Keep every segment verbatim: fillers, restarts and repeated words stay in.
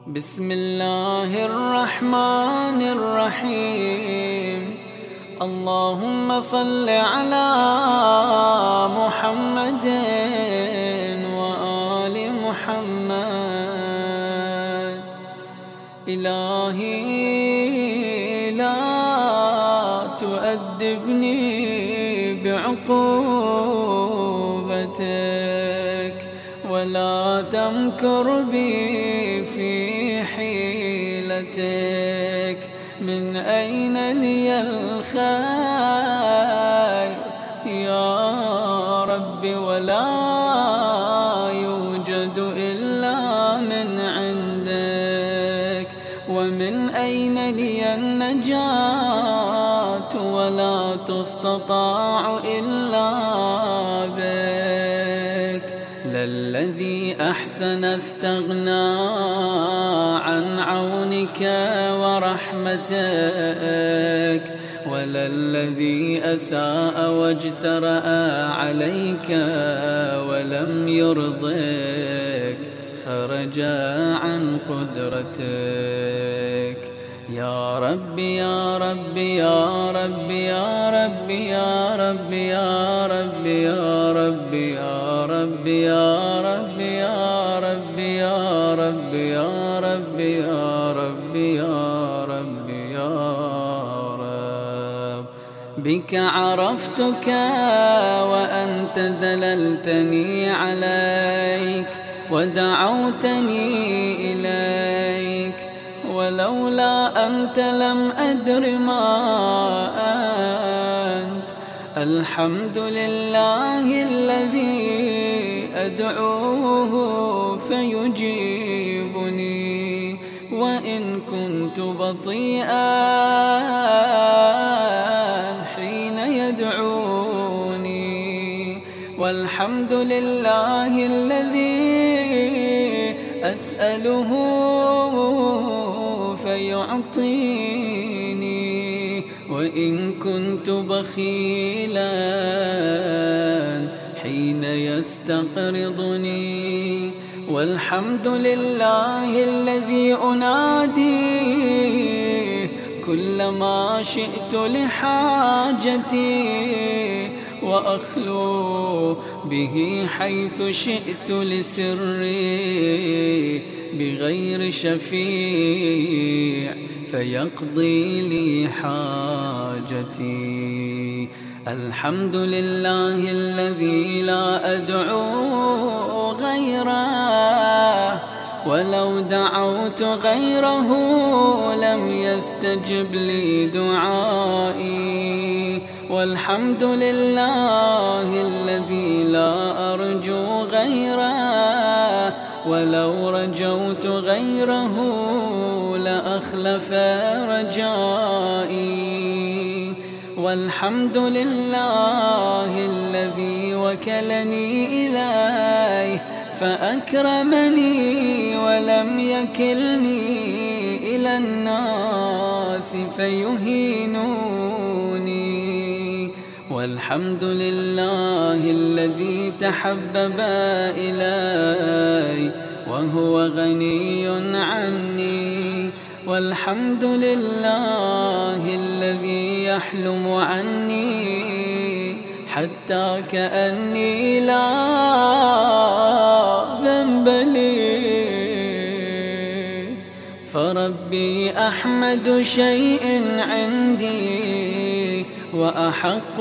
بسم الله الرحمن الرحيم. اللهم صل على محمد وآل محمد. إلهي لا تؤدبني بعقوبتك ولا تمكر بي في حيلتك. من أين لي الخير يا رب ولا يوجد إلا من عندك. ومن أين لي النجاة ولا تستطاع إلا بك. للذي أحسن استغنى عن عونك ورحمتك، وللذي أساء واجترأ عليك ولم يرضك خرج عن قدرتك. يا رب يا رب يا رب يا رب يا رب يا رب يا رب يا رب يا رب يا رب يا رب يا رب يا رب يا رب يا رب. بك عرفتك وأنت دللتني عليك ودعوتني إليك، ولولا أنت لم أدر ما أنت. الحمد لله الذي أدعوه فيجيبني وإن كنت بطيئا حين يدعوني. والحمد لله الذي أسأله فيعطيني وإن كنت بخيلا حين يستقرضني. والحمد لله الذي أنادي كلما شئت لحاجتي وأخلو به حيث شئت لسري بغير شفيع فيقضي لي حاجتي. الحمد لله الذي لا أدعو غيره، ولو دعوت غيره لم يستجب لي دعائي. والحمد لله الذي لا أرجو غيره، ولو رجوت غيره لأخلف رجائي. والحمد لله الذي وكلني إليه فأكرمني ولم يكلني إلى الناس فيهينوني. والحمد لله الذي تحبب إلي وهو غني عني. والحمد لله الذي يحلم عني حتى كأني لا ذنب لي. فربي أحمد شيء عندي وأحق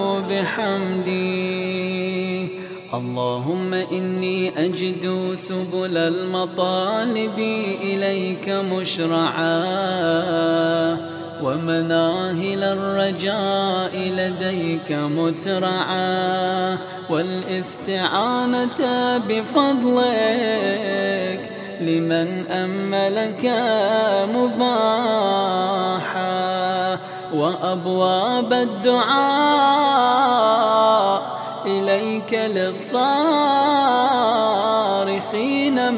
بحمدي. اللهم إني أجد سبل المطالب إليك مشرعا، ومناهل الرجاء لديك مترعا، والاستعانة بفضلك لمن أملك مباحا، وأبواب الدعاء إليك للصارخين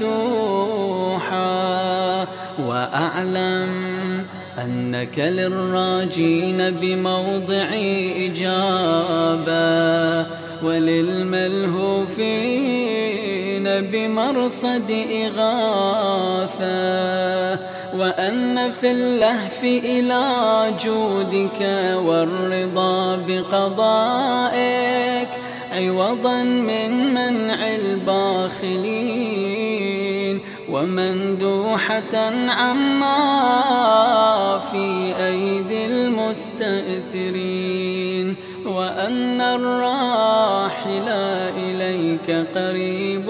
مفتوحا. وأعلم أنك للراجين بموضع إجابة وللملهوفين بمرصد إغاثة، وأن في اللهف إلى جودك والرضا بقضائك عوضا من منع الباخلين، ومندوحة عما في أيدي المستأثرين، وأن الراحل إليك قريب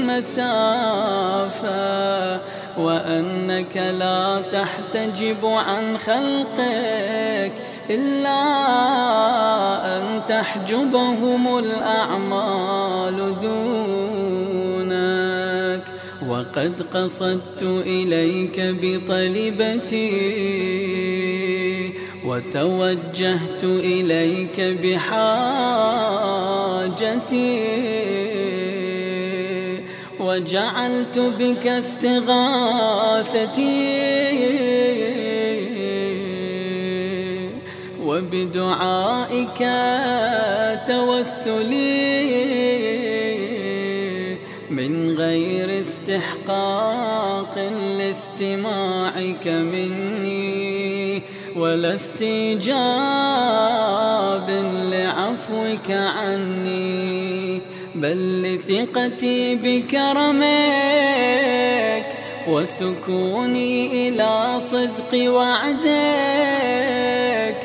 المسافة، وأنك لا تحتجب عن خلقك إلا أن تحجبهم الأعمال دونك. وقد قصدت إليك بطلبتي، وتوجهت إليك بحاجتي، وجعلت بك استغاثتي، وبدعائك توسلي، من غير استحقاق لاستماعك مني، ولا استجاب لعفوك عني، بل لثقتي بكرمك وسكوني إلى صدق وعدك،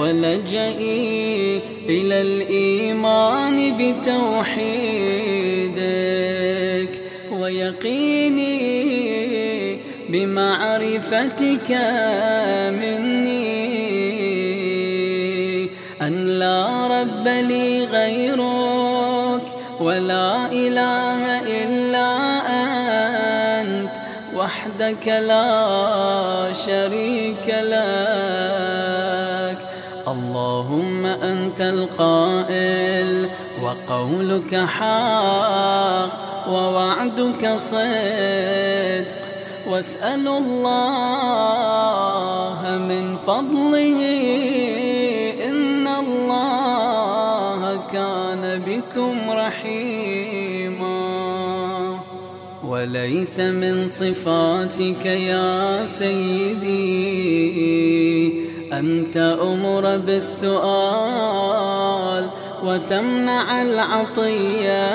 ولجئي إلى الإيمان بتوحيدك، ويقيني بمعرفتك مني أن لا رب لي غيرك، ولا إله إلا أنت وحدك لا شريك لك. اللهم أنت القائل وقولك حق ووعدك صدق، واسأل الله من فضله إن الله كان بكم رحيما. وليس من صفاتك يا سيدي أن تأمر بالسؤال وتمنع العطية،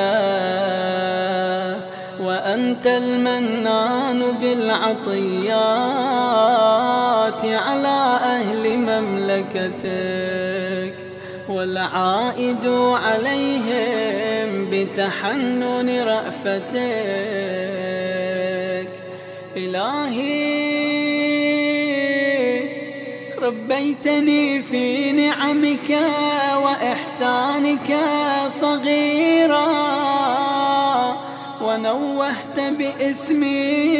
وأنت المنان بالعطيات على أهل مملكتك، والعائد عليهم بتحنن رأفتك. إلهي ربيتني في نعمك وإحسانك صغيرا، ونوهت باسمي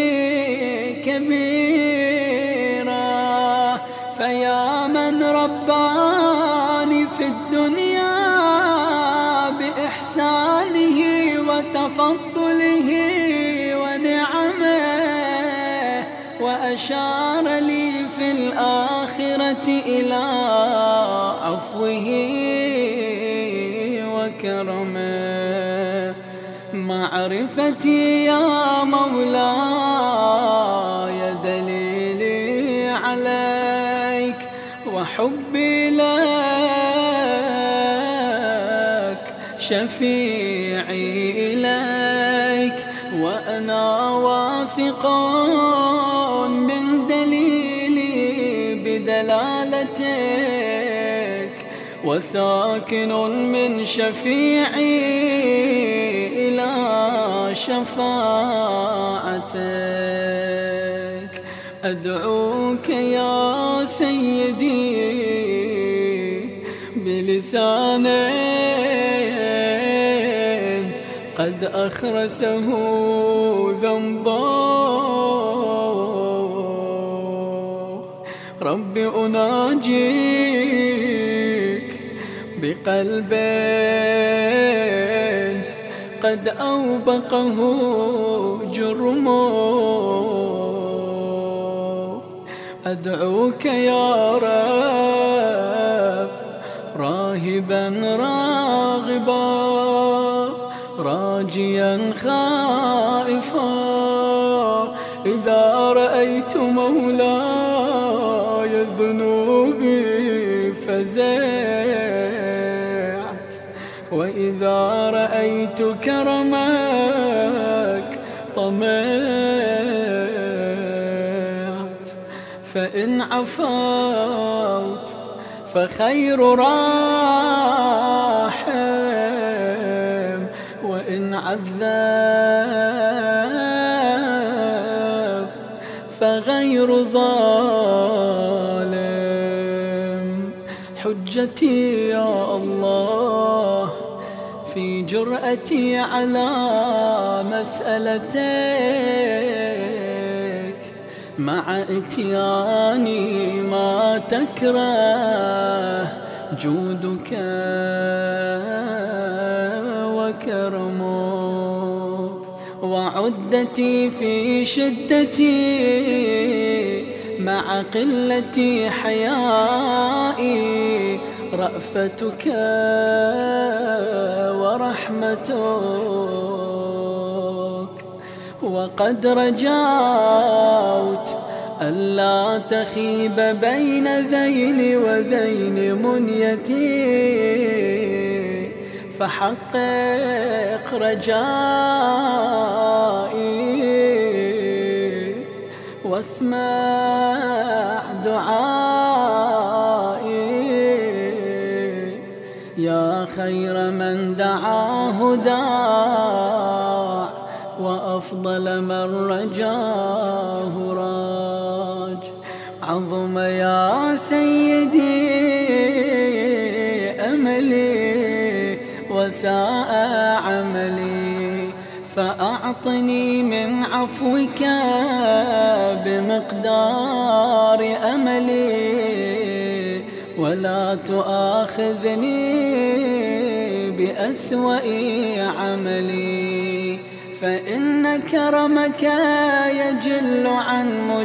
كبيرا، فيا من رباني في الدنيا بإحسانه وتفضله ونعمه، وأشار لي في الآخرة إلى عفوه وكرمه. معرفتي يا مولاي دليلي عليك، وحبي لك شفيعي إليك، وأنا واثق من دليلي بدلالتك، وساكن من شفيعي إلى شفاعتك. أدعوك يا سيدي بلسان قد أخرسه ذنبا، رب أناجيك بقلب قد أوبقه جرمه. أدعوك يا رب راهبا راغبا راجيا راجيا خائفا إذا رأيت مولاي ذنوبي فزعت، وإذا رأيت كرمك طمعت. فإن عفوت فخير راحم، وإن عذبت فغير ظالم. حجتي يا الله في جرأتي على مسألتك، مع اتياني ما تكره جودك وكرمك، وعدتي في شدتي مع قلة حيائي رأفتك ورحمتك. وقد رجوت ألا تخيب بين ذيل وذيل منيتي، فحقق رجائي واسمع دعائي. يا خير من دعاه داع، وأفضل من رجاه راج. عظم يا سيدي أملي وساء عملي، فأعطني من عفوك بمقدار أملي، ولا تؤاخذني بأسوأ عملي. فإن كرمك يجل عن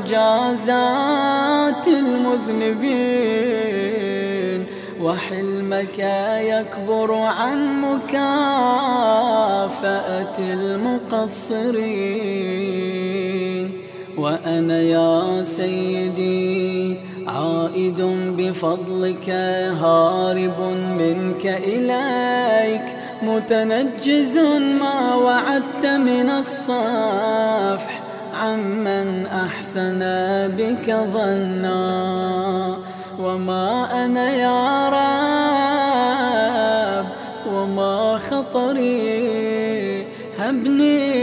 مجازات المذنبين، وحلمك يكبر عن مكافأة المقصرين. وأنا يا سيدي عائد بفضلك، هارب منك إليك، متنجز ما وعدت من الصفح عمن أحسن بك ظنا. وما أنا يا رب وما خطري، هبني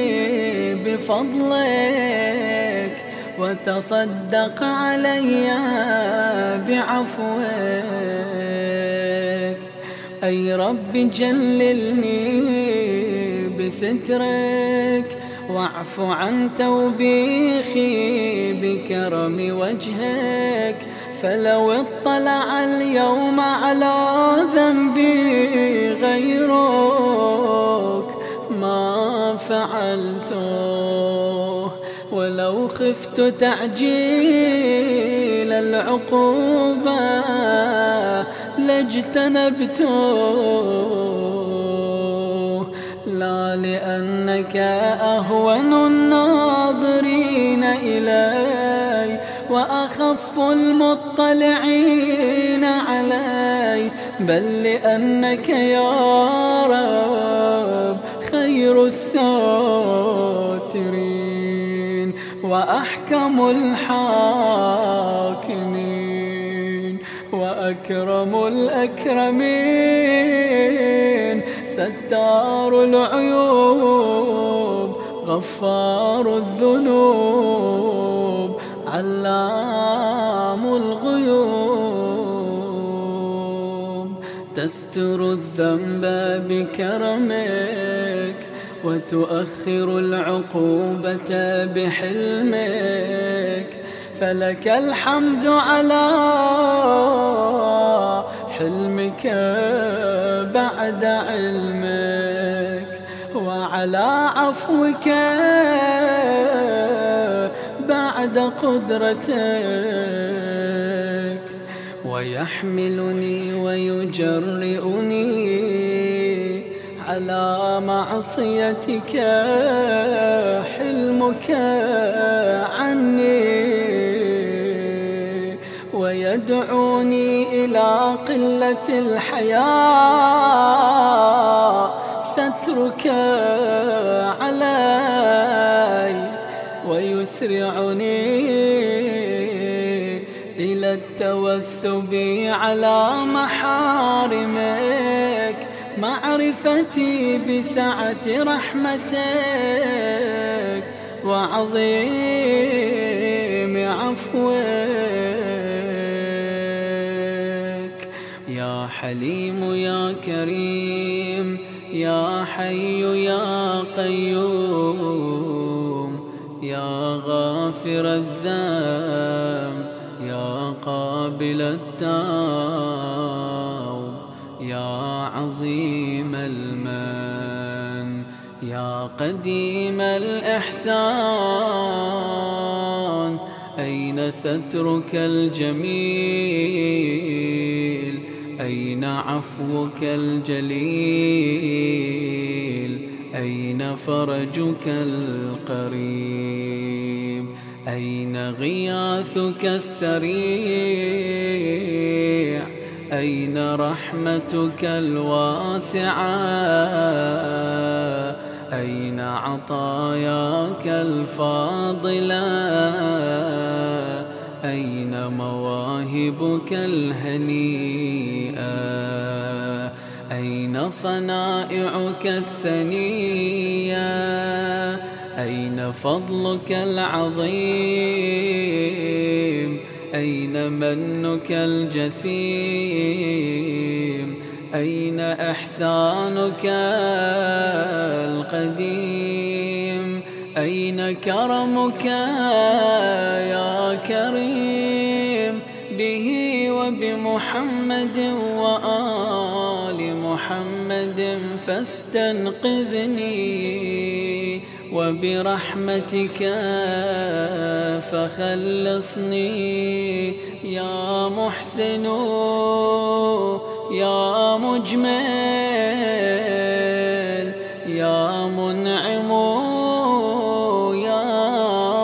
بفضلك وتصدق علي بعفوك. أي رب جللني بسترك، واعف عن توبيخي بكرم وجهك. فلو اطلع اليوم على ذنبي غيرك ما فعلته، ولو خفت تعجيل العقوبة لاجتنبته. لا لأنك أهون الناظرين إلي، وأخف المطلعين علي، بل لأنك يا رب خير الساترين وأحكم الحاكمين وأكرم الأكرمين. ستار العيوب، غفار الذنوب، علام الغيوب. تستر الذنب بكرمك، وتؤخر العقوبة بحلمك. فلك الحمد على حلمك بعد علمك، وعلى عفوك بعد قدرتك. ويحملني ويجرئني على على معصيتك حلمك عني، ويدعوني إلى قلة الحياء سترك علي، ويسرعني إلى التوثب على محارمك، معرفتي بسعة رحمتك وعظيم عفوك. يا حليم يا كريم يا حي يا قيوم، يا غافر الذنب يا قابل التوب، يا عظيم المن يا قديم الإحسان، أين سترك الجميل؟ أين عفوك الجليل؟ أين فرجك القريب؟ أين غياثك السريع؟ أين رحمتك الواسعة؟ أين عطاياك الفاضلة؟ أين مواهبك الهنيئة؟ أين صنائعك السنية؟ أين فضلك العظيم؟ أين منك الجسيم؟ أين إحسانك القديم؟ أين كرمك يا كريم؟ به وبمحمد وآل محمد فاستنقذني، وبرحمتك فخلصني، يا محسن يا مجمل يا منعم يا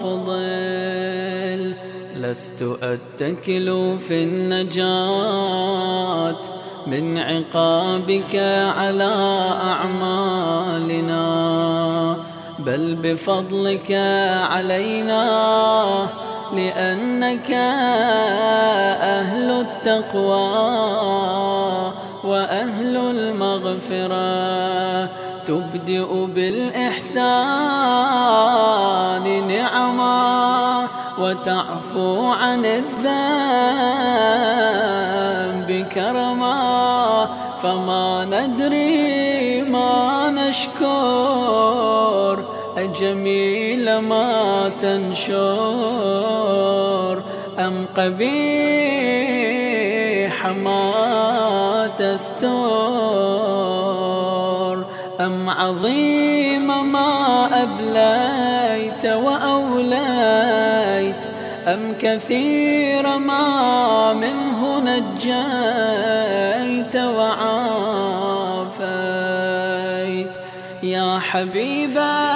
مفضل. لست أتكل في النجاة من عقابك على أعمالنا، بل بفضلك علينا، لأنك أهل التقوى وأهل المغفرة. تبدئ بالإحسان نعما، وتعفو عن الذنب كرما، فما ندري ما نشكر، أجميل ما تنشر أم قبيح ما تستر، أم عظيم ما أبليت وأوليت، أم كثير ما منه نجيت وعافيت. يا حبيبا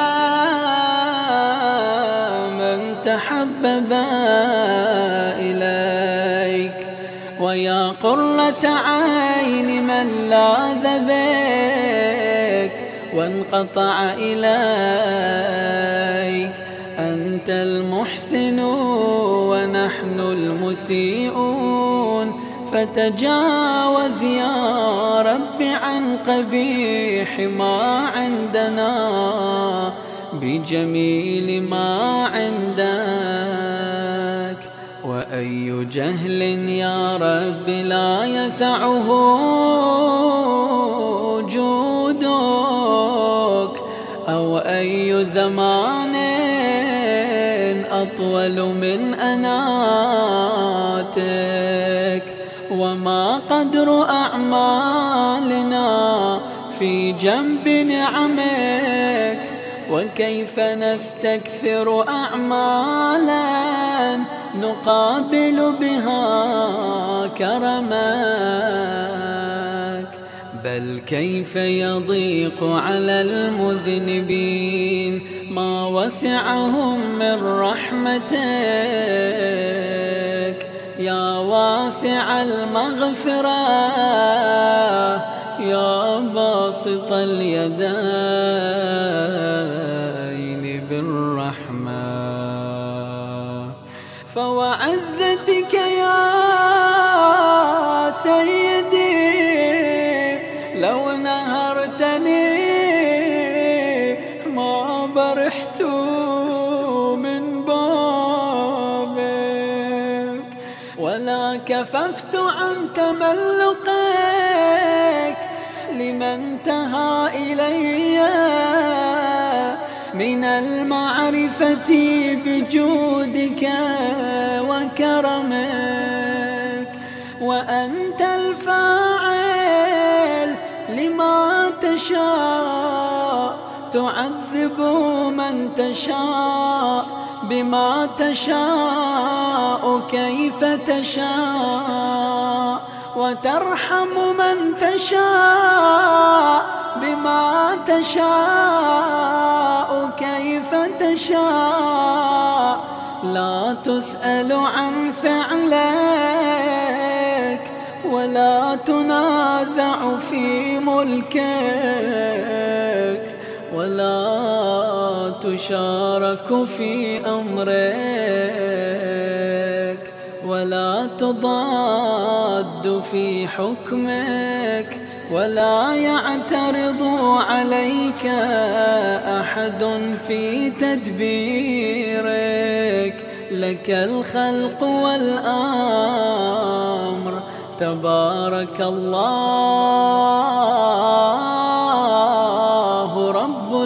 من تحبب إليك، ويا قرة عين من لاذ بك وانقطع إليك. أنت المحسن ونحن المسيئون، فتجاوز يا رب عن قبيح ما عندنا، بجميل ما عندك. وأي جهل يا رب لا يسعه جودك، أو أي زمان أطول من أناتك، وما قدر أعمالنا في جنب نعمك، وكيف نستكثر أعمالا نقابل بها كرمك. بل كيف يضيق على المذنبين ما وسعهم من رحمتك يا واسع المغفرة يا باسط اليدين بالرحمة. فوعزتك يا سيدي لو نهرتني ما برحت من بابك ولا كففت عن تملقك لمن انتهى إلي من المعرفة بجودك وكرمك. وأنت الفاعل لما تشاء تعذب من تشاء بما تشاء كيف تشاء وترحم من تشاء بما تشاء كيف تشاء. لا تسأل عن فعلك ولا تنازع في ملكك ولا تشارك في أمرك ولا تضاد في حكمك ولا يعترض عليك أحد في تدبيرك. لك الخلق والأمر تبارك الله رب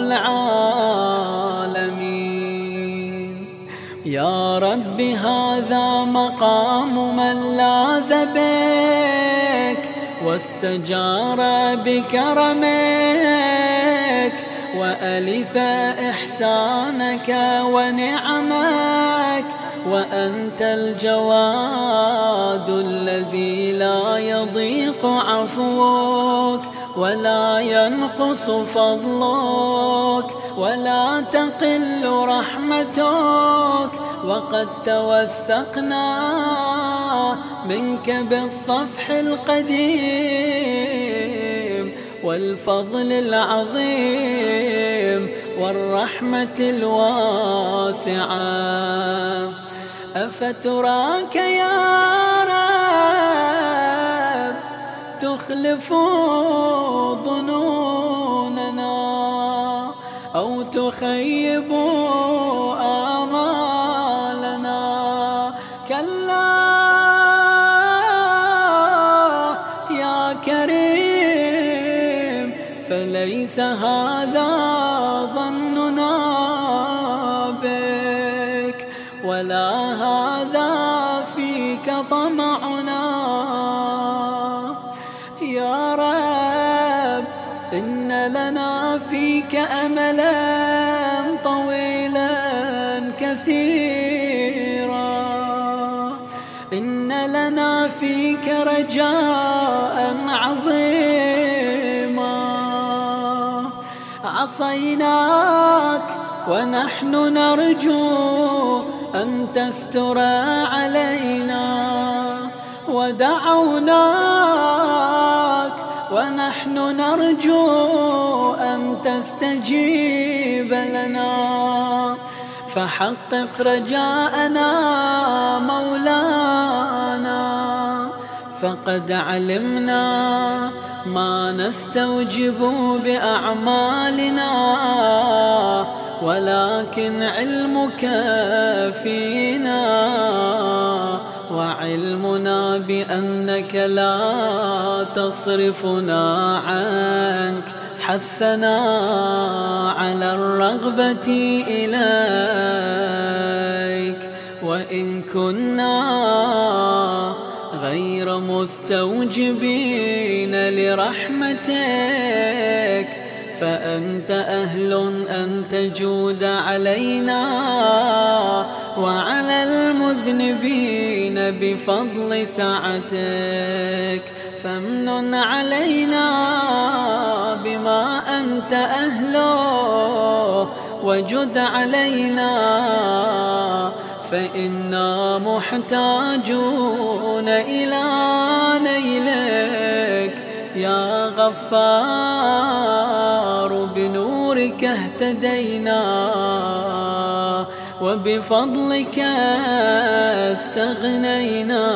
العالمين. يا رب هذا مقام من لاذ بك واستجار بكرمك وألف إحسانك ونعمك. وأنت الجواد الذي لا يضيق عفوك ولا ينقص فضلك ولا تقل رحمتك. وقد توثقنا منك بالصفح القديم والفضل العظيم والرحمة الواسعة. أفتراك يا رب تخلف ظنوننا أو تخيب آمالنا؟ كلا يا كريم فليس هذا ظننا بك ولا هذا فيك طمعنا. يا رب إن لنا فيك أملا طويلا كثيرا إن لنا فيك رجاء عظيما. عصيناك ونحن نرجو أن تستر علينا ودعوناك ونحن نرجو أن تستجيب لنا. فحقق رجاءنا مولانا فقد علمنا ما نستوجب بأعمالنا ولكن علمك فينا وعلمنا بأنك لا تصرفنا عنك حثنا على الرغبة إليك. وإن كنا غير مستوجبين لرحمتك فأنت أهل أن تجود علينا وعلى المذنبين بفضل سعتك. فامنن علينا بما أنت أهله وجد علينا فإنا محتاجون إلى نيلك يا غفار. بنورك اهتدينا وبفضلك استغنينا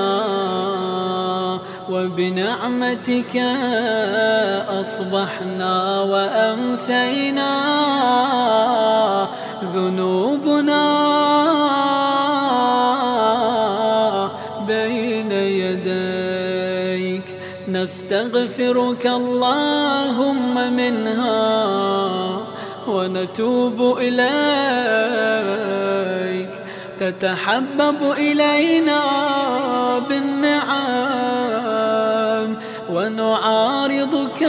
وبنعمتك أصبحنا وأمسينا. ذنوبنا بين يديك نستغفرك اللهم منها ونتوب إليك. تتحبب إلينا بالنعم ونعارضك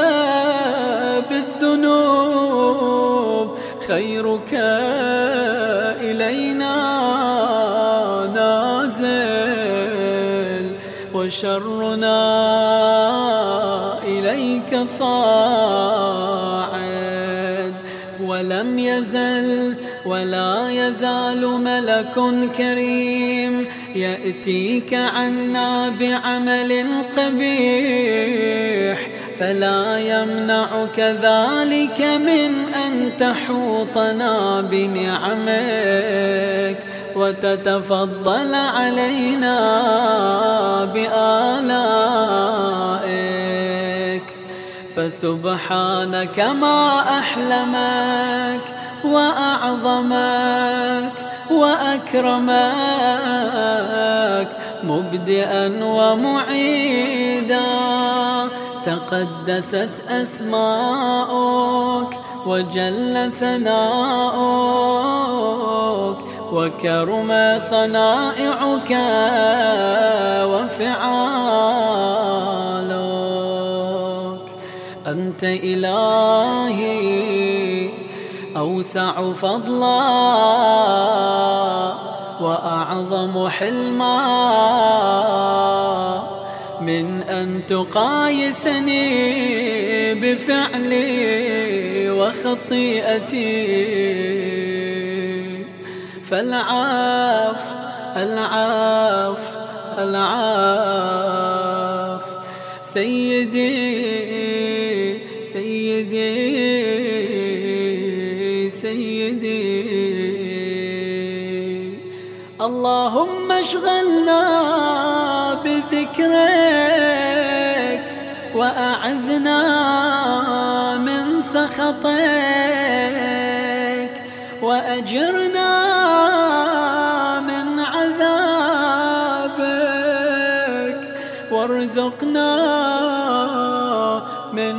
بالذنوب. خيرك إلينا نازل وشرنا إليك صاعد. ولم يزل ولا يزال ملك كريم يأتيك عنا بعمل قبيح فلا يمنعك ذلك من أن تحوطنا بنعمك وتتفضل علينا بآلائك. فسبحانك ما أحلمك وأعظمك وأكرمك مبدئا ومعيدا. تقدست أسماؤك وجل ثناؤك وكرم صنائعك وفعالك. أنت إلهي أوسع فضلا وأعظم حلما من أن تقايسني بفعلي وخطيئتي. فالعاف العاف العاف سيدي سيدي سيدي. اللهم اشغلنا بذكرك وأعذنا من سخطك وأجرنا من عذابك وارزقنا من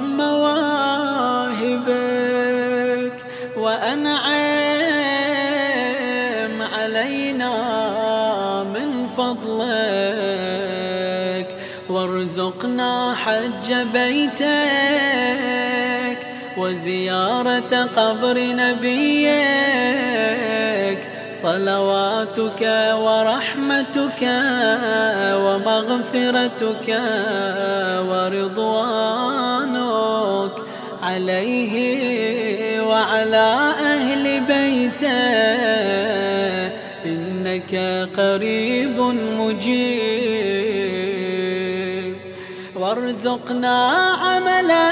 مواهبك وأنعم علينا من فضلك وارزقنا حج بيتك وزيارة قبر نبيك. صلواتك ورحمتك ومغفرتك ورضوانك عليه وعلى أهل بيته إنك قريب مجيب. وارزقنا عملا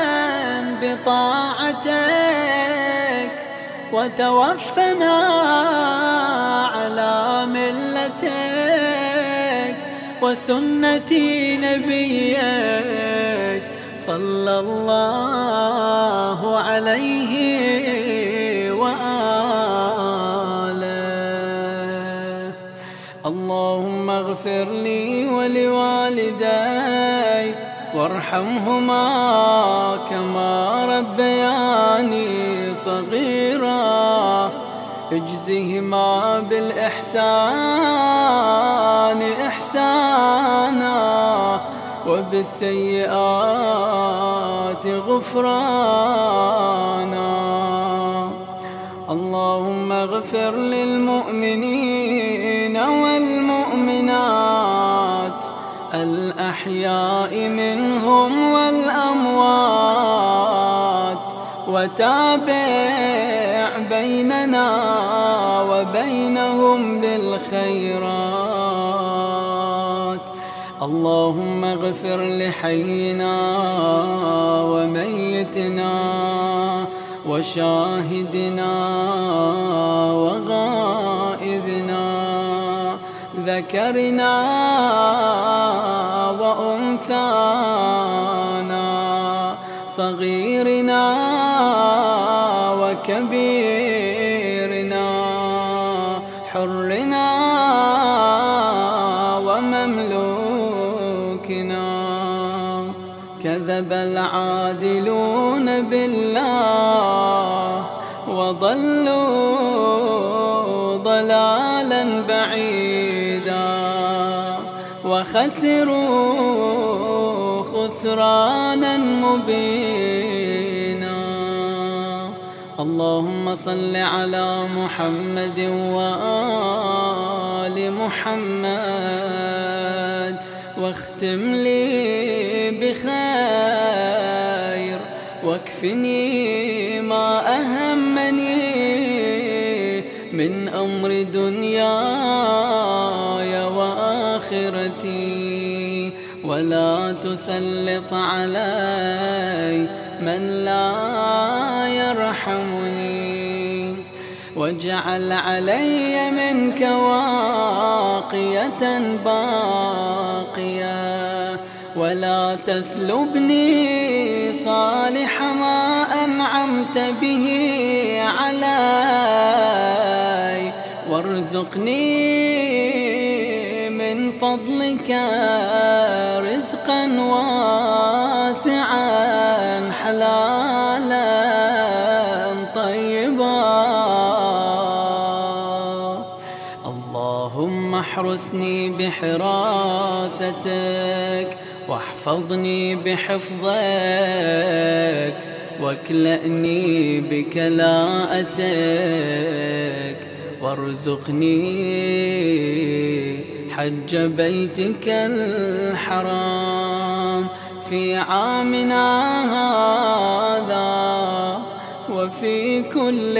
بطاعتك وتوفنا على ملتك وسنة نبيك صلى الله عليه وآله. اللهم اغفر لي ولوالدي وارحمهما كما ربياني صغيرا. اجزهما بالإحسان إحسانا وبالسيئات غفرانا. اللهم اغفر للمؤمنين والمؤمنات الأحياء منهم والأموات، وتابع بيننا وبينهم بالخيرات. اللهم اغفر لحينا وميتنا وشاهدنا وغائبنا، ذكرنا وأنثانا، صغيرنا وكبيرنا، حرنا ومملوكنا. كذب العادلون بالله وضلوا ضلالا بعيدا، وخسروا خسرانا مبينا. اللهم صل على محمد وآل محمد، واختم لي بخير، واكفني ما أهمني من أمر دنياي وآخرتي، ولا تسلط علي من لا يرحمني. واجعل علي منك واقية باقية، ولا تسلبني صالح ما أنعمت به علي، وارزقني من فضلك رزقا واسعا حلالا طيبا. اللهم احرسني بحراستك، واحفظني بحفظك، واكلأني بكلاءتك، وارزقني حج بيتك الحرام في عامنا هذا وفي كل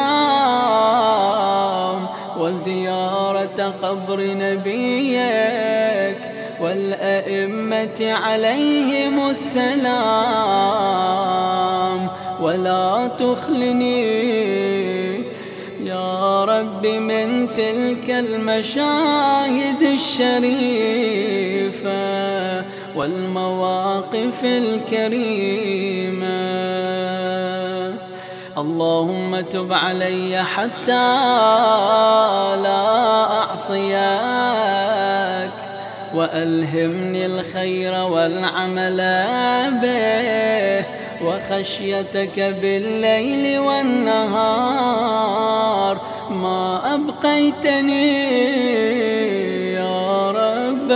عام، وزيارة قبر نبيك والأئمة عليهم السلام. ولا تخلني يا رب من تلك المشاهد الشريفة والمواقف الكريمة. اللهم تب علي حتى لا أعصيك، وألهمني الخير والعمل به، وخشيتك بالليل والنهار ما أبقيتني يا رب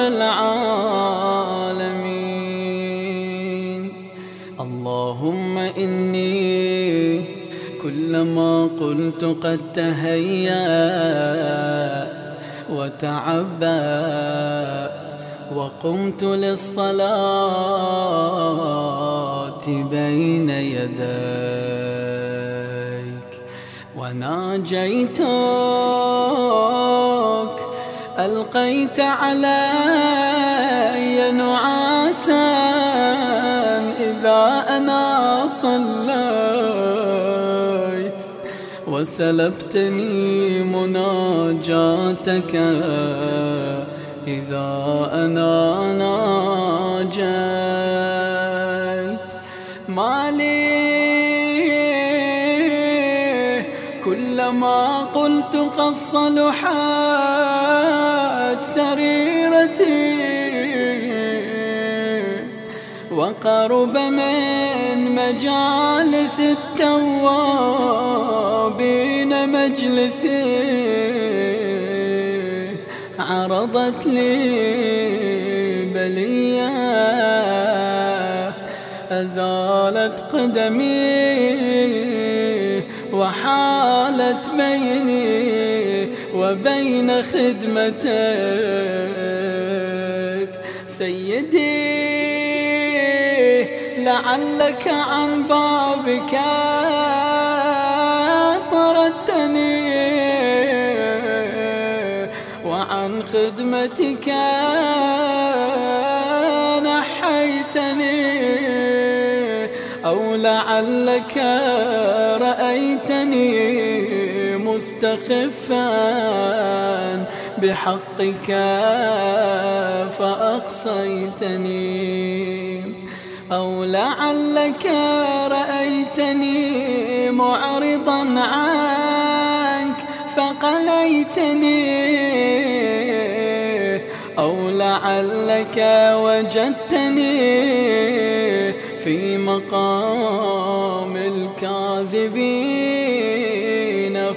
العالمين. اللهم إني كلما قلت قد تهيأت وتعبأت وقمت للصلاة بين يديك وناجيتك، ألقيت علي نعاسا إذا أنا صليت، وسلبتني مناجاتك إذا أنا ناجيت. ما لي كلما قلت قد صلحت سريرتي، وقرب من مجالس التوابين مجلسي، عرضت لي بلية أزالت قدمي، وحالت بيني وبين خدمتك سيدي لعلك عن بابك طردتني وعن خدمتك نحيتني، أو لعلك رأيتني مستخفا بحقك فأقصيتني، أو لعلك رأيتني معرضا عنك فقليتني، أو لعلك وجدتني في مقام الكاذبين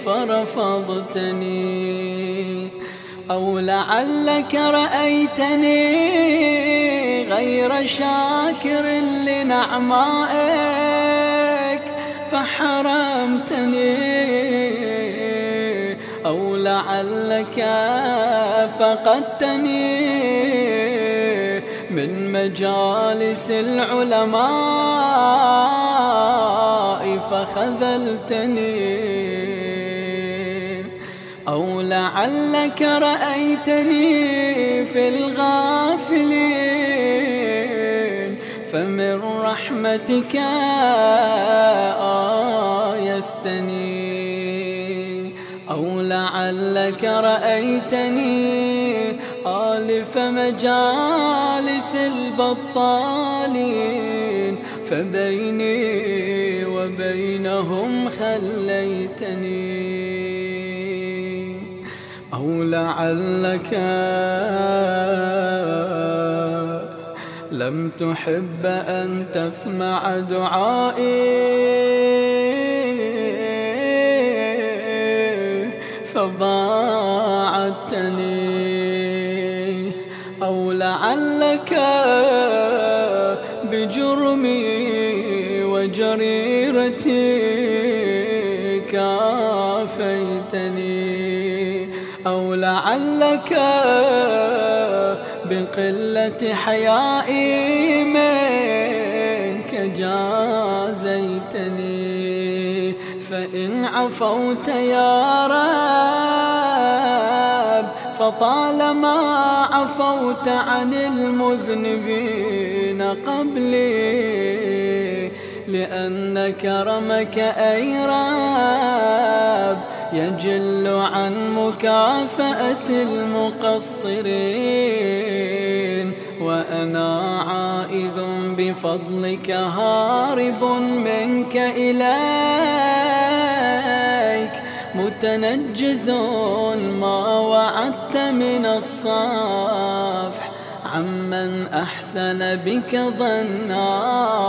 فرفضتني، أو لعلك رأيتني غير شاكر لنعمائك فحرمتني، أو لعلك فقدتني من مجالس العلماء فخذلتني، أو لعلك رأيتني في الغافلين فمن رحمتك آيستني، أو لعلك رأيتني آلف مجالس البطالين فبيني وبينهم خليتني، أو لعلك لم تحب أن تسمع دعائي فباعدتني، أو لعلك بجرمي وجريرتي كافيتني، أو لعلك بقلة حيائي منك جازيتني، فإن عفوت يا رب فطالما عفوت عن المذنبين قبلي، لأن كرمك أي رب يجل عن مكافأة المقصرين، وأنا عائذ بفضلك هارب منك إليك، متنجز ما وعدت من الصفح عمن أحسن بك ظنا.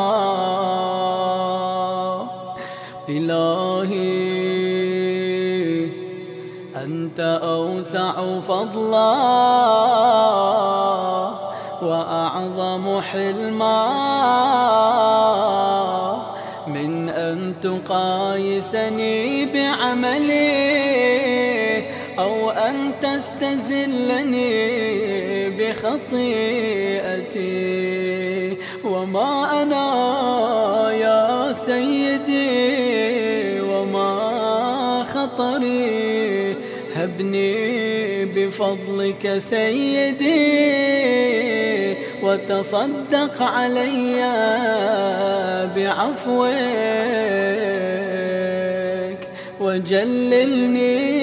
إلهي أنت أوسع فضلا وأعظم حلما من أن تقايسني بعملي أو أن تستزلني بخطيئتي، وما أنا يا سيدي وما خطري، هبني بفضلك سيدي وتصدق علي بعفوك، وجللني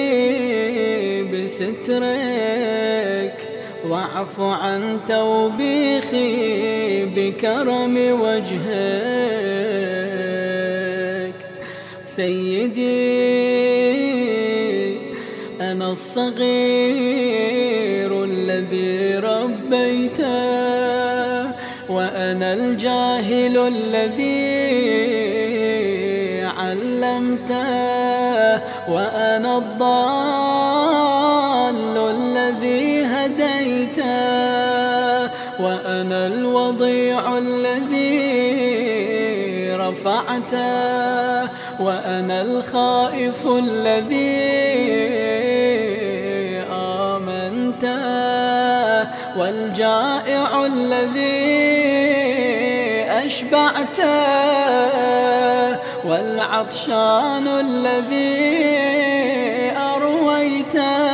بسترك، واعف عن توبيخي بكرم وجهك. سيدي أنا الصغير الذي ربيته، وأنا الجاهل الذي علمته، وأنا الضال الذي هديته، وأنا الوضيع الذي رفعته، وأنا الخائف الذي آمنته، والجائع الذي أشبعته والعطشان الذي أرويته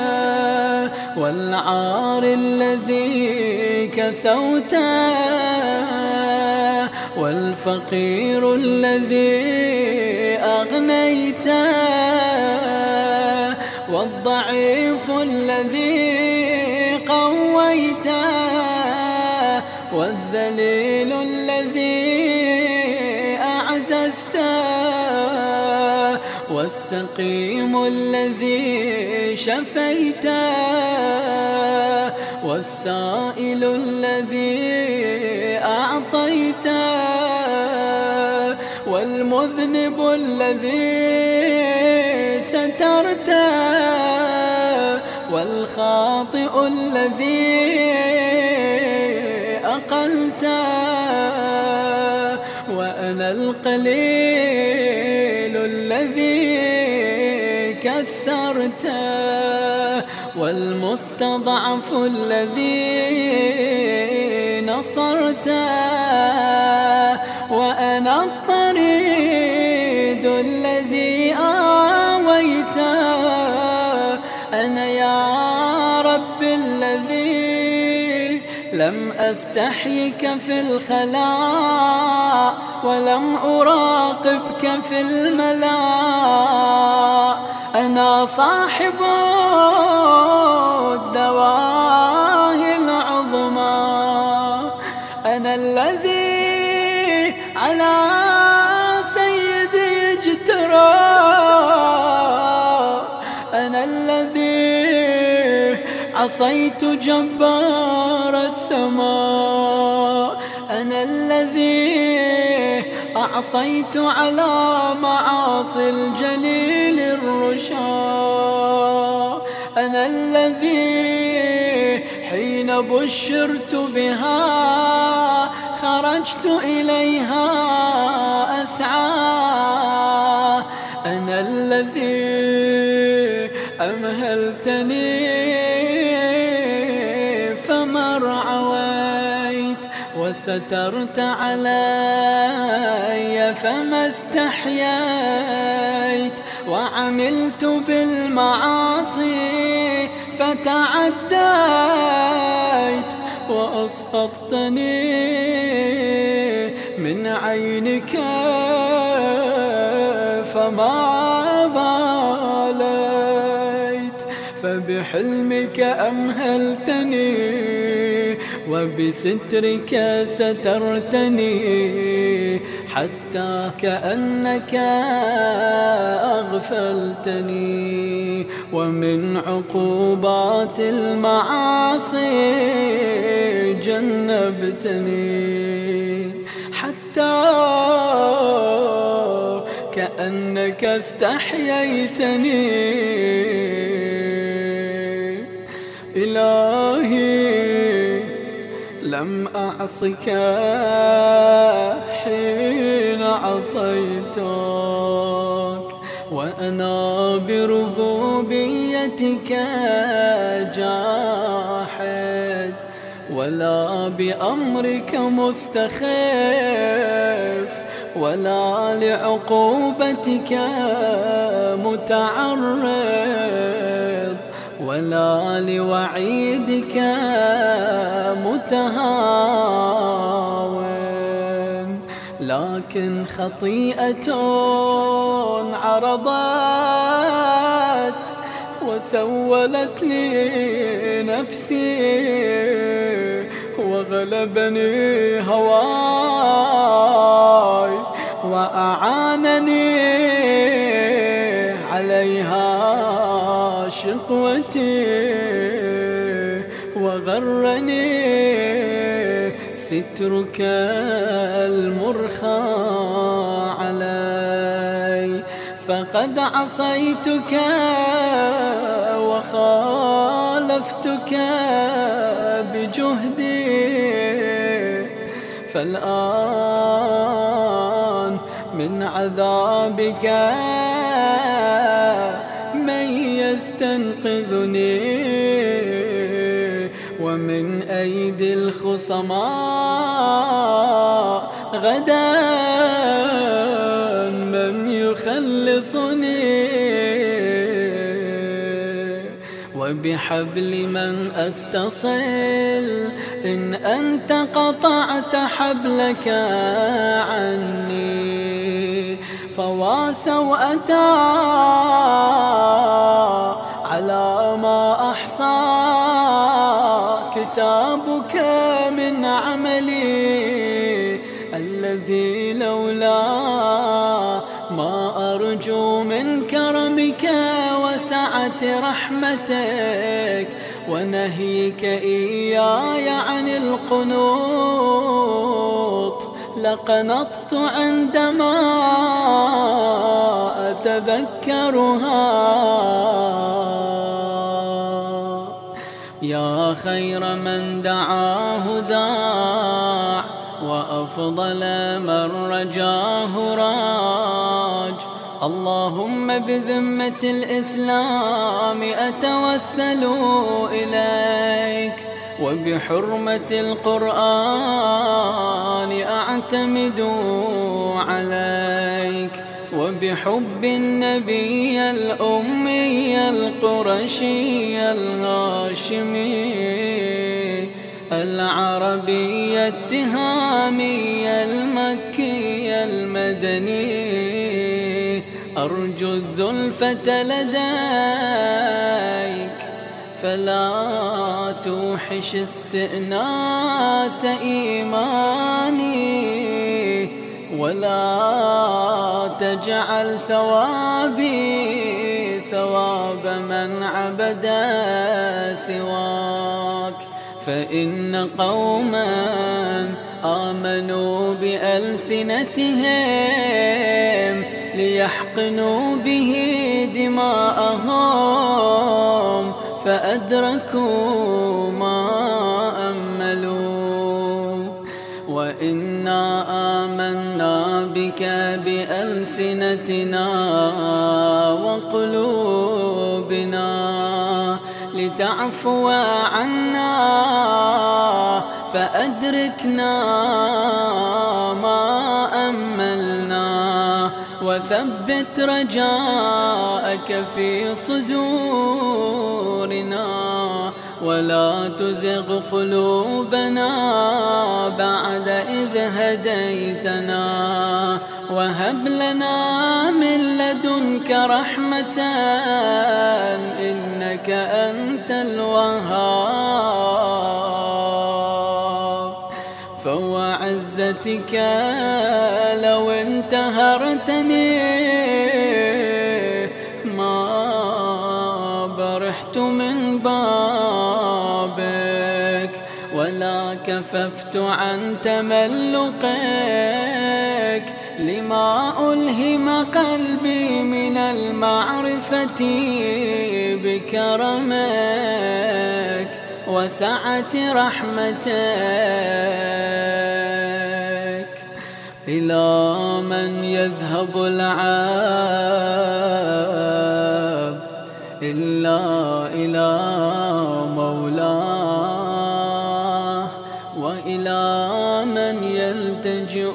والعار الذي كسوته والفقير الذي أغنيته والضعيف الذي قويته والذليل الذي أعززته والسقيم الذي شفيته والسائل الذي أعطيته والمذنب الذي سترته والخاطئ الذي أقلته وأنا القليل الذي كثرته والمستضعف الذي نصرته وأنا الطريد الذي آويته أنا يا رب الذي لم أستحيك في الخلاء ولم أراقبك في الملاء أنا صاحب الدواهي العظمى أنا الذي على سيدي اجترى أنا الذي عصيت جبار السماء أنا الذي أعطيت على معاصي الجليل الرشا أنا الذي حين بشرت بها خرجت إليها أسعى أنا الذي أمهلتني فما رعويت وسترت علي فما استحييت وعملت بالمعاصي فتعديت وأسقطتني من عينك فما باليت فبحلمك أمهلتني وبسترك سترتني حتى كأنك أغفلتني ومن عقوبات المعاصي جنبتني حتى كأنك استحييتني إلهي لم أعصك حين عصيتك وأنا بربوبيتك جاحد ولا بأمرك مستخف ولا لعقوبتك متعرض ولا لوعيدك متهاون لكن خطيئة عرضت وسولت لي نفسي وغلبني هواي وأعانني عليها شقوتي وغرني سترك المرخى علي فقد عصيتك وخالفتك بجهدي فالآن من عذابك من يستنقذني ومن أيدي الخصماء غدا من يخلصني، وبحبل من أتصل إن أنت قطعت حبلك عني. فوا سوءة على ما أحصى كتابك من عملي الذي لولا ما أرجو من كرمك وسعة رحمتك ونهيك إياي عن القنوط لقنطت عندما أتذكرها. يا خير من دعاه داع وأفضل من رجاه راج، اللهم بذمة الإسلام أتوسل إليك، وبحرمة القرآن أعتمد عليك، وبحب النبي الأمي القرشي الهاشمي العربي التهامي المكي المدني أرجو الزلفة لديك، فلا توحش استئناس إيماني، ولا تجعل ثوابي ثواب من عبد سواك. فإن قوما آمنوا بألسنتهم ليحقنوا به دماءهم فأدركوا ما أملوا، وإنا آمنا بك بألسنتنا وقلوبنا لتعفو عنا فأدركنا ما أملنا، وثبت رجاءك في صدورنا، ولا تزغ قلوبنا بعد إذ هديتنا، وهب لنا من لدنك رحمة إنك أنت الوهاب. فوعزتك لو انتهرتني ما برحت من بابك، ولا كففت عن تملقك لما ألهم قلبي من المعرفة بكرمك وسعة رحمتك. إلى من يذهب العاب إلا إلى مولاه، وإلى من يلتجئ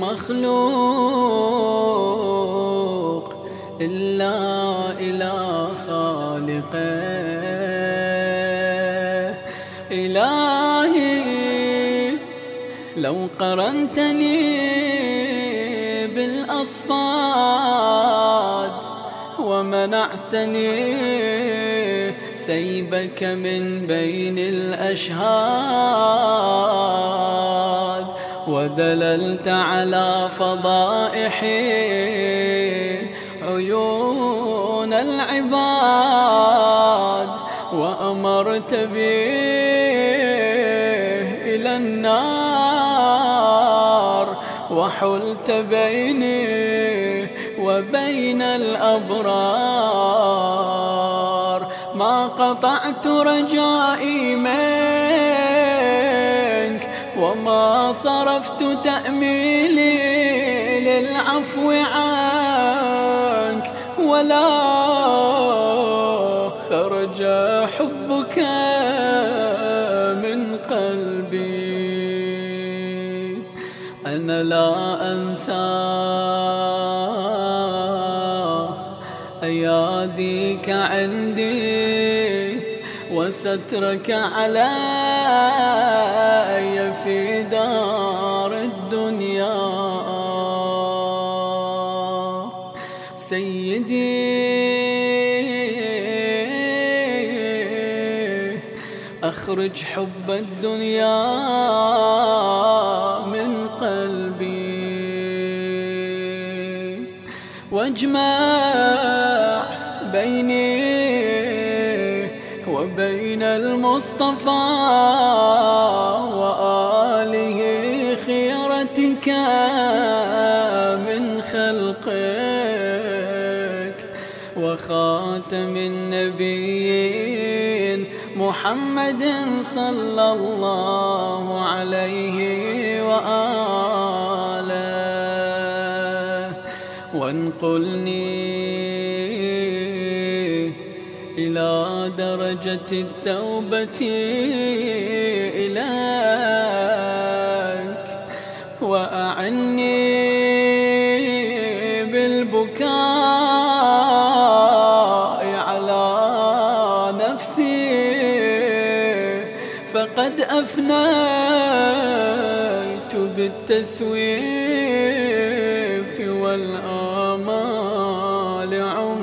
المخلوق إلا إلى خالقه. إلهي لو قرنتني بالأصفاد ومنعتني سيبك من بين الأشهاد، ودللت على فضائحي عيون العباد، وأمرت بي إلى النار، وحلت بيني وبين الأبرار. ما قطعت رجائي منك، وما صرفت تأميلي للعفو عنك، ولا خرج حبك أنا لا أنساه، أياديك عندي وسترك علي في دار الدنيا. سيدي أخرج حب الدنيا من قلبي، واجمع بيني وبين المصطفى وآله خيرتك من خلقك، وخاتم النبيين محمد صلى الله عليه وآله، وانقلني إلى درجة التوبة إليك، وأعني بالبكاء على نفسي، فقد أفنيت بالتسويف والآمال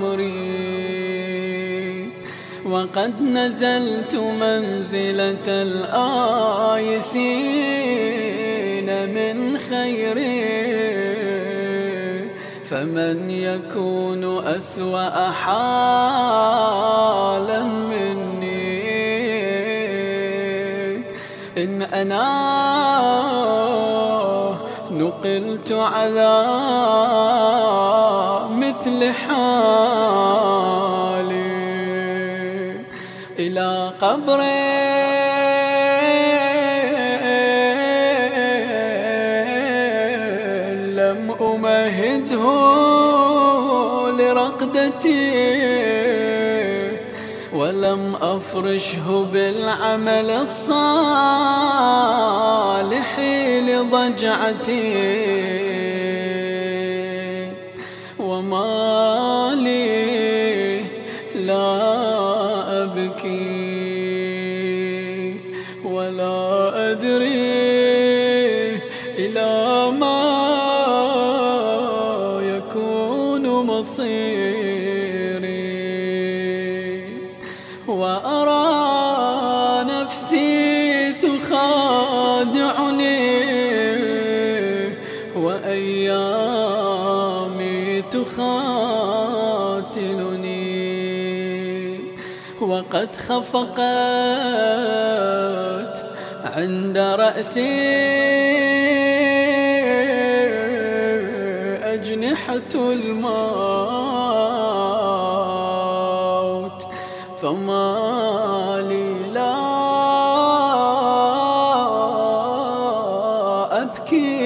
عمري، وقد نزلت منزلة الآيسين من خيري، فمن يكون أسوأ حالا مني؟ إن أنا نقلت على مثل حالي إلى قبر لم أمهده لرقدتي، ولم أفرشه بالعمل الصالح لضجعتي، وما لي لا أبكي ولا أدري إلى ما يكون مصيري، وأرى نفسي تخادعني وأيامي تخاتلني، وقد خفقت عند رأسي أجنحة الموت، فما لي لا أبكي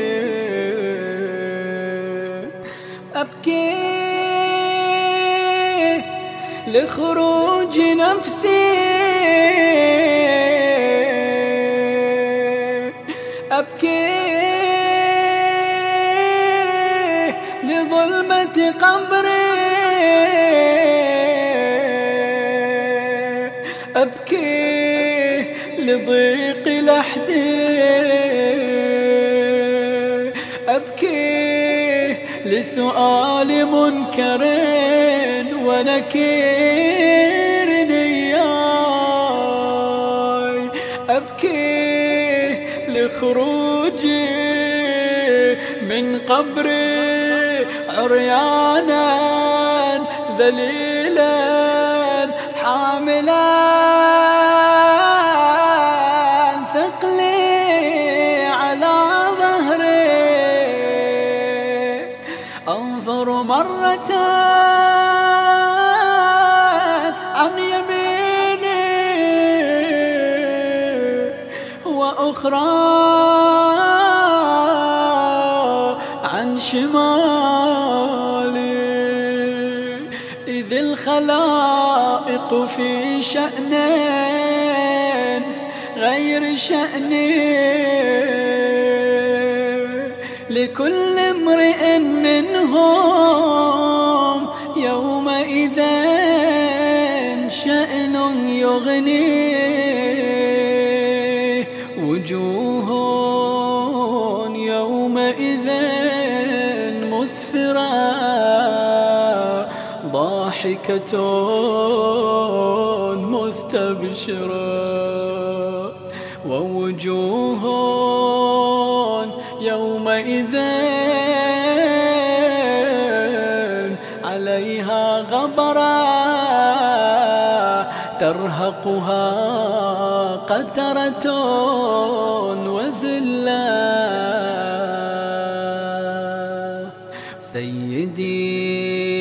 أبكي لخروج نفسي، أبكي لظلمة قبري، أبكي لضيق لحدي، أبكي لسؤال منكر ونكير إياي، أبكي لخروجي من قبري عريانا ذليلا حاملا ثقلي على ظهري، أنظر مرة عن يميني وأخرى عن شمالي، إذ الخلائق في شأن غير شأني، لكل امرئ منهم يومئذ شأن يغنيه، وجوه يومئذ مسفرة ضاحكة مستبشرة، ووجوه يومئذ عليها غبرة ترهقها قترة وذلة. سيدي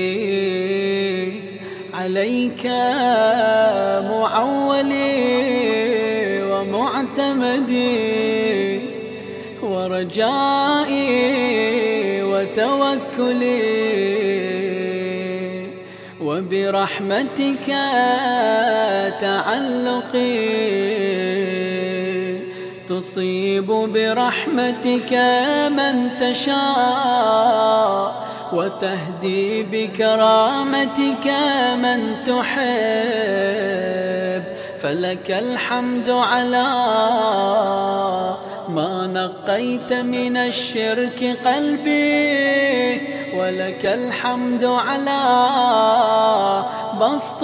عليك معولي ومعتمدي ورجائي وتوكلي، وبرحمتك تعلقي، تصيب برحمتك من تشاء وتهدي بكرامتك من تحب. فلك الحمد على ما نقيت من الشرك قلبي، ولك الحمد على بسط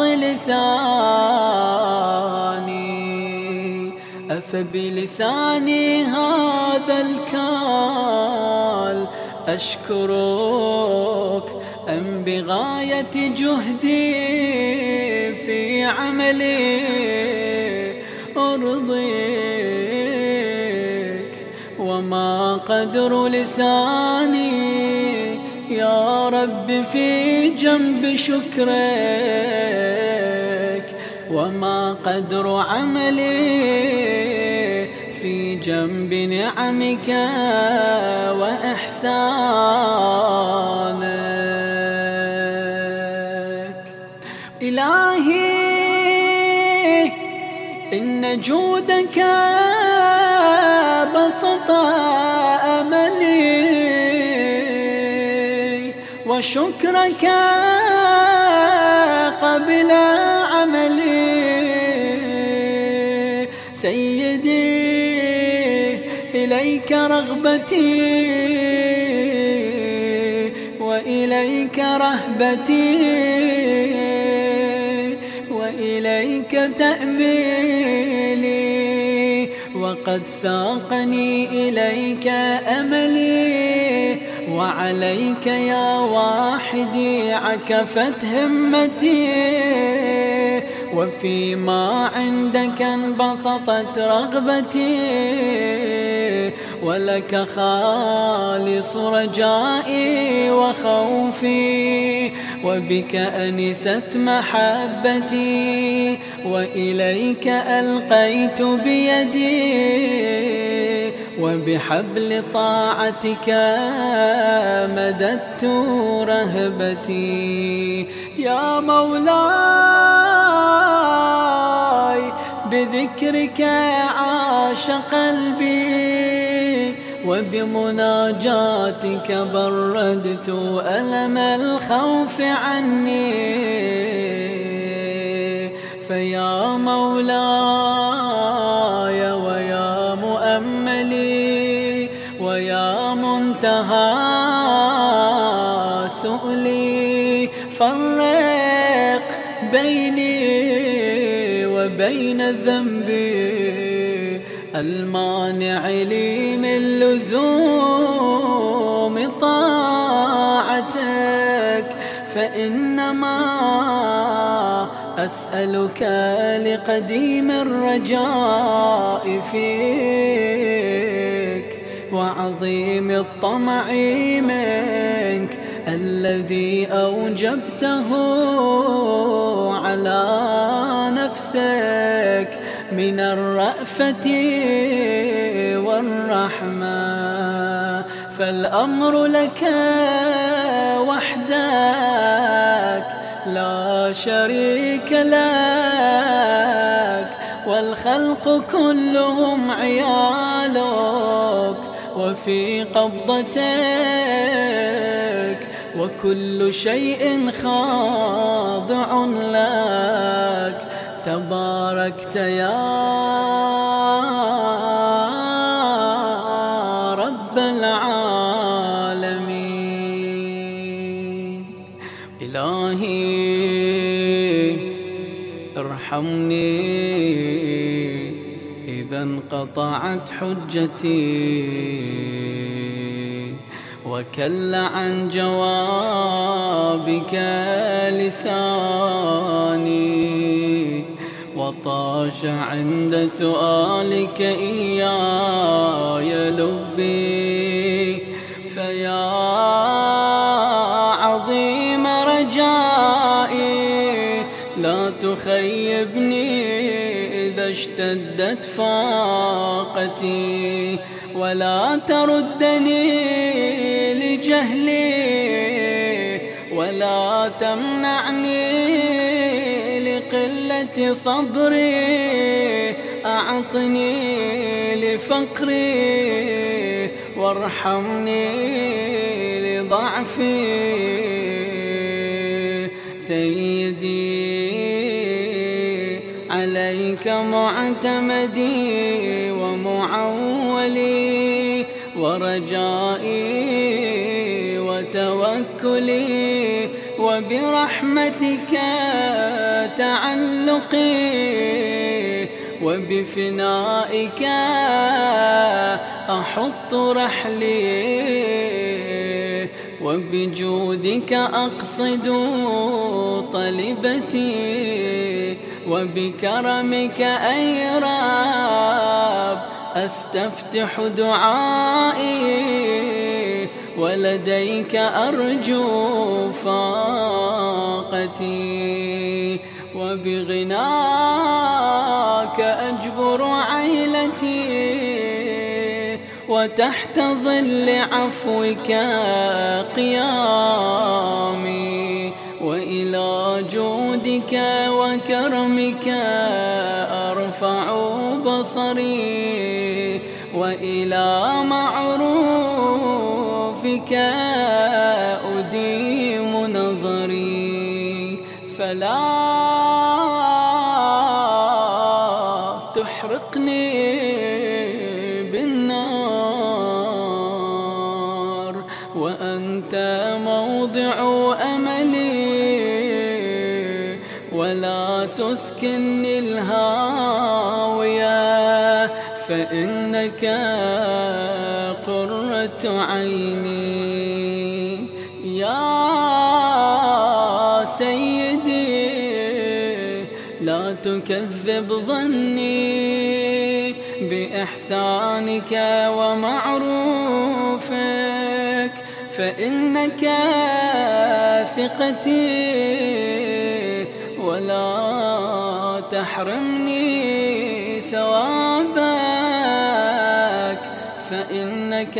لساني. أفبلساني هذا الكال أشكرك أم بغاية جهدي في عملي أرضيك؟ وما قدر لساني يا رب في جنب شكرك، وما قدر عملي في جنب نعمك وإحسانك. إلهي إن جودك بسط أملي، وشكرك قبل عملي. سيدي إليك رغبتي وإليك رهبتي وإليك تأميلي، وقد ساقني إليك أملي، وعليك يا واحدي عكفت همتي، وفيما عندك انبسطت رغبتي، ولك خالص رجائي وخوفي، وبك أنست محبتي، وإليك ألقيت بيدي، وبحبل طاعتك مددت رهبتي. يا مولاي بذكرك عاش قلبي، وبمناجاتك بردت ألم الخوف عني. فيا مولاي ويا مؤملي ويا منتهى سؤلي، فرق بيني وبين ذنبي المانع لي من لزوم طاعتك، فإنما أسألك لقديم الرجاء فيك، وعظيم الطمع منك الذي أوجبته على نفسك من الرأفة والرحمة. فالأمر لك وحدك لا شريك لك، والخلق كلهم عيالك وفي قبضتك، وكل شيء خاضع لك، تباركت يا رب العالمين. إلهي ارحمني إذا انقطعت حجتي، وكل عن جوابك لساني، وطاش عند سؤالك إياي لبي. فيا عظيم رجائي لا تخيبني إذا اشتدت فاقتي، ولا تردني لجهلي، ولا تمنعني لقلة صبري، أعطني لفقري، وارحمني لضعفي. سيدي عليك معتمدي ومعولي، ورجائي وتوكلي، وبرحمتك تعلقي، وبفنائك أحط رحلي، وبجودك أقصد طلبتي، وبكرمك أي رب أستفتح دعائي، ولديك أرجو فاقتي، وبغناك أجبر عيلتي، وتحت ظل عفوك قيامي، وإلى جودك وكرمك أرفع بصري، وإلى معروفك أديم نظري. فلا تحرقني بالنار وأنت موضع أملي، ولا تسكنني الهاوية فإنك قرة عيني. يا سيدي لا تكذب ظني بإحسانك ومعروفك، فإنك ثقتي، ولا تحرمني ثوابك، فإنك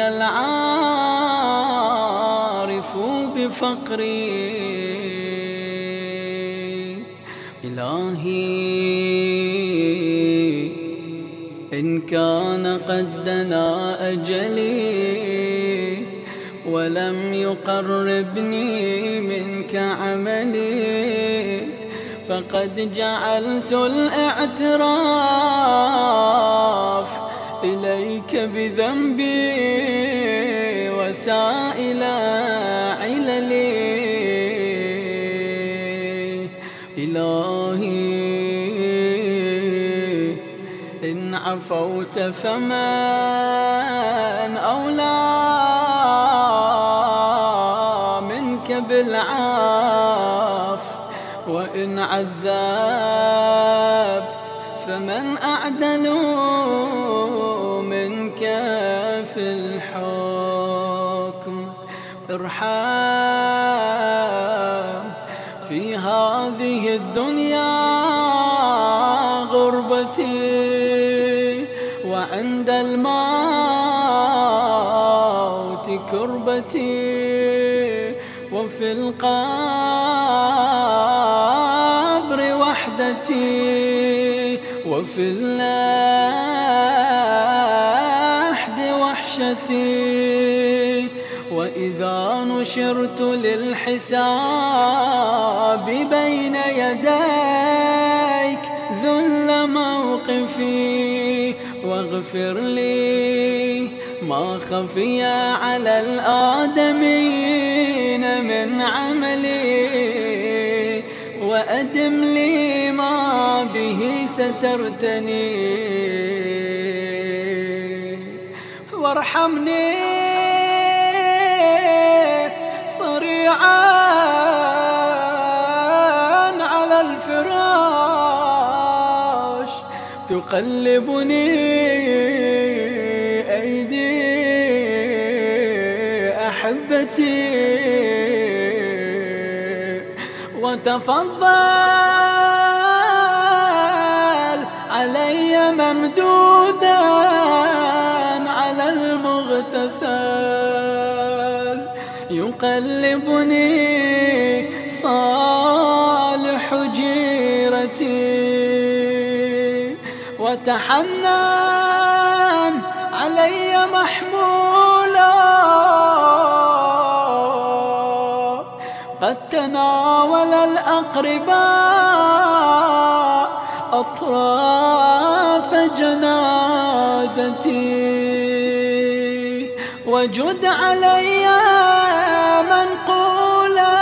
العارف بفقري. إلهي إن كان قد دنا أجلي ولم يقربني منك عملي، فقد جعلت الاعتراف إليك بذنبي وسائل عللي. إلهي إن عفوت فمن أولى منك بالعاف، وإن عذبت فمن أعدل منك في الحكم. ارحم في هذه الدنيا غربتي، وعند الموت كربتي، وفي القبر وحدتي، وفي اللحد وحشتي. فإذا نشرت للحساب بين يديك ذل موقفي واغفر لي ما خفي على الآدمين من عملي وأدم لي ما به سترتني وارحمني صريعا على الفراش تقلبني أيدي أحبتي وتفضل علي ممدودا على المغتسل يقلبني صالح جيرتي وتحنن علي محمولا قد تناول الأقرباء أطراف جنازتي وجد علي منقولا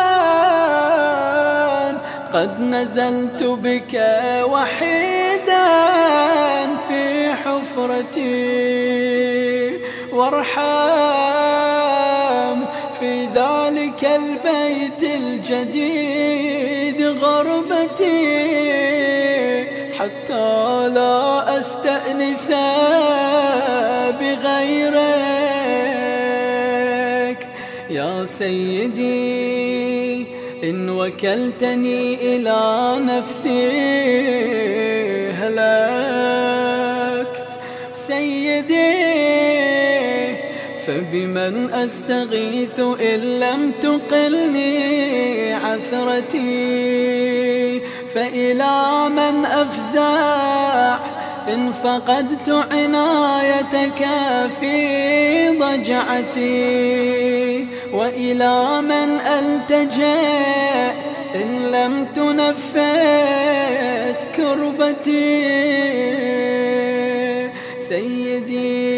قد نزلت بك وحيدا في حفرتي وارحم في ذلك البيت الجديد غربتي حتى لا أستأنس بغيرك يا سيدي إن وكلتني إلى نفسي هلكت سيدي فبمن أستغيث إن لم تقلني عثرتي فإلى من أفزع إن فقدت عنايتك في ضجعتي وإلى من ألتجأ إن لم تنفس كربتي سيدي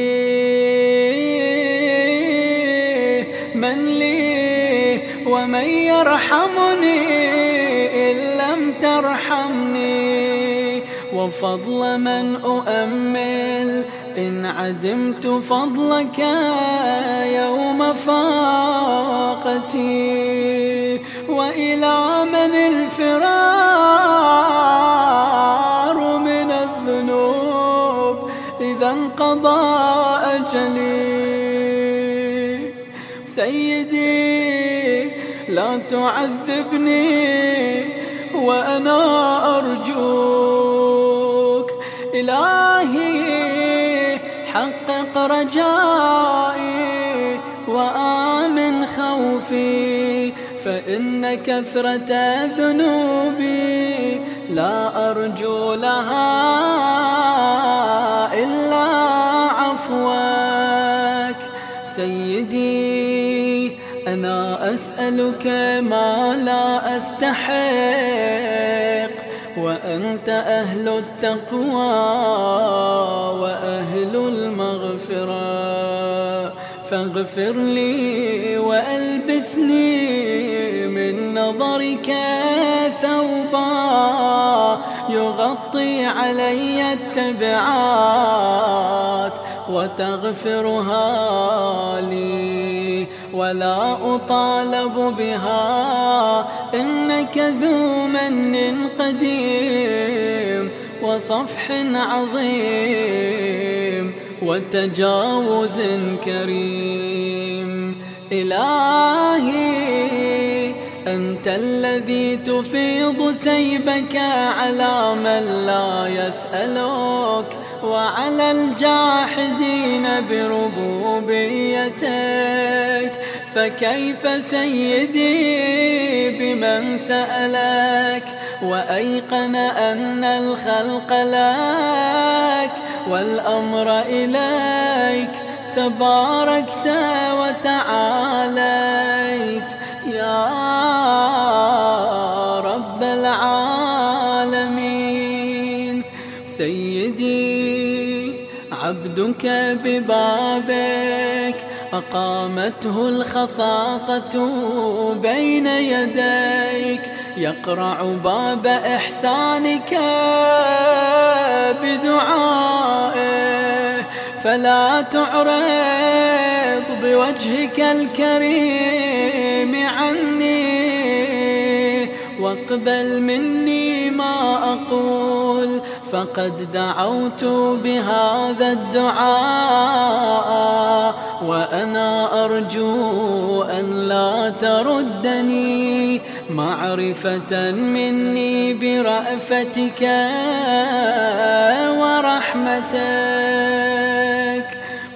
من لي ومن يرحمني إن لم ترحمني وفضل من أؤمل إن عدمت فضلك يوم فاقتي وإلى من الفرار من الذنوب إذا انقضى أجلي سيدي لا تعذبني وأنا أرجوك إلهي حقق رجائي وآمن خوفي فإن كثرة ذنوبي لا أرجو لها إلا عفوك سيدي أنا أسألك ما لا أستحق وأنت أهل التقوى وأهل المغفرة فاغفر لي وألبسني من نظرك ثوبا يغطي علي التبعات وتغفرها لي ولا أطالب بها إنك ذو من قديم وصفح عظيم وتجاوز كريم إلهي أنت الذي تفيض سيبك على من لا يسألك وعلى الجاحدين بربوبيتك فكيف سيدي بمن سألك وأيقن أن الخلق لك والأمر إليك تباركت وتعاليت يا رب العالمين. سيدي عبدك ببابك أقامته الخصاصة بين يديك، يقرع باب إحسانك بدعائه، فلا تعرض بوجهك الكريم عني، واقبل مني ما أقول، فقد دعوت بهذا الدعاء وأنا أرجو أن لا تردني، معرفة مني برأفتك ورحمتك.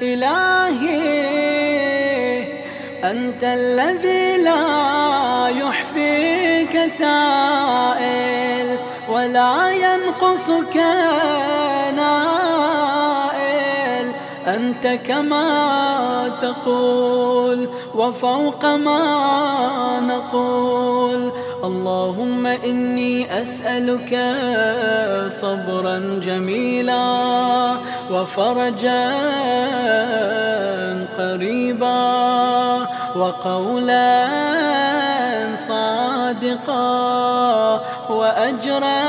إلهي أنت الذي لا يحفيك سائل ولا ينقصك نائل، أنت كما تقول وفوق ما نقول. اللهم إني أسألك صبرا جميلا وفرجا قريبا وقولا صادقا وأجرا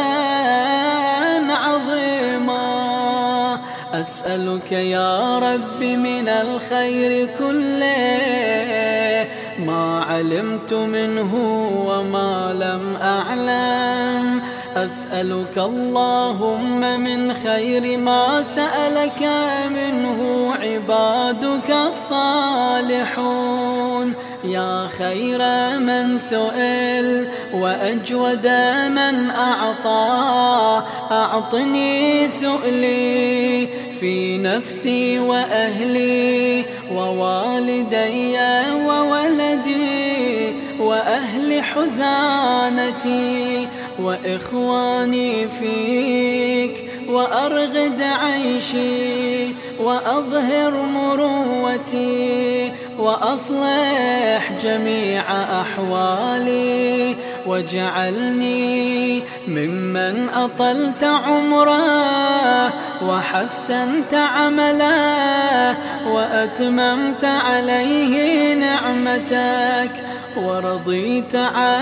عظيما. أسألك يا رب من الخير كله ما علمت منه وما لم أعلم. أسألك اللهم من خير ما سألك منه عبادك الصالحون، يا خير من سئل وأجود من أعطى. أعطني سؤلي في نفسي وأهلي ووالدي وولدي وأهل حزانتي وإخواني فيك، وأرغد عيشي وأظهر مروتي وأصلح جميع أحوالي، واجعلني ممن أطلت عمره وحسنت عمله وأتممت عليه نعمتك ورضيت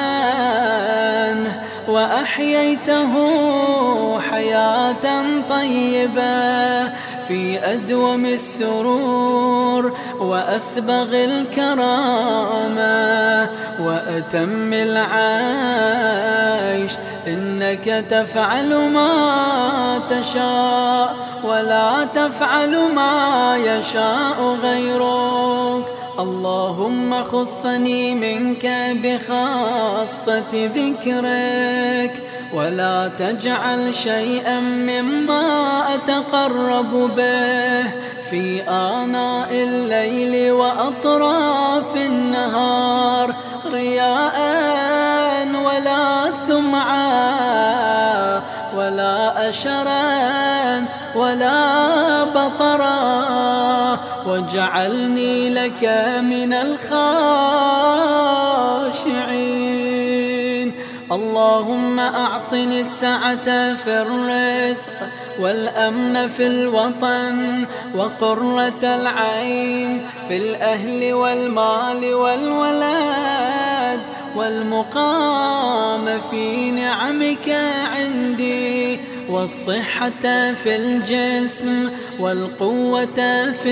عنه وأحييته حياة طيبة في أدوم السرور وأسبغ الكرامة وأتم العيش. إنك تفعل ما تشاء ولا تفعل ما يشاء غيرك. اللهم خصني منك بخاصة ذكرك، ولا تجعل شيئا مما أتقرب به في آناء الليل وأطراف النهار رياء ولا سمعة ولا أشرا ولا بطرا، واجعلني لك من الخاشعين. اللهم أعطني السعة في الرزق والأمن في الوطن وقرة العين في الأهل والمال والولد والمقام في نعمك عندي، والصحة في الجسم والقوة في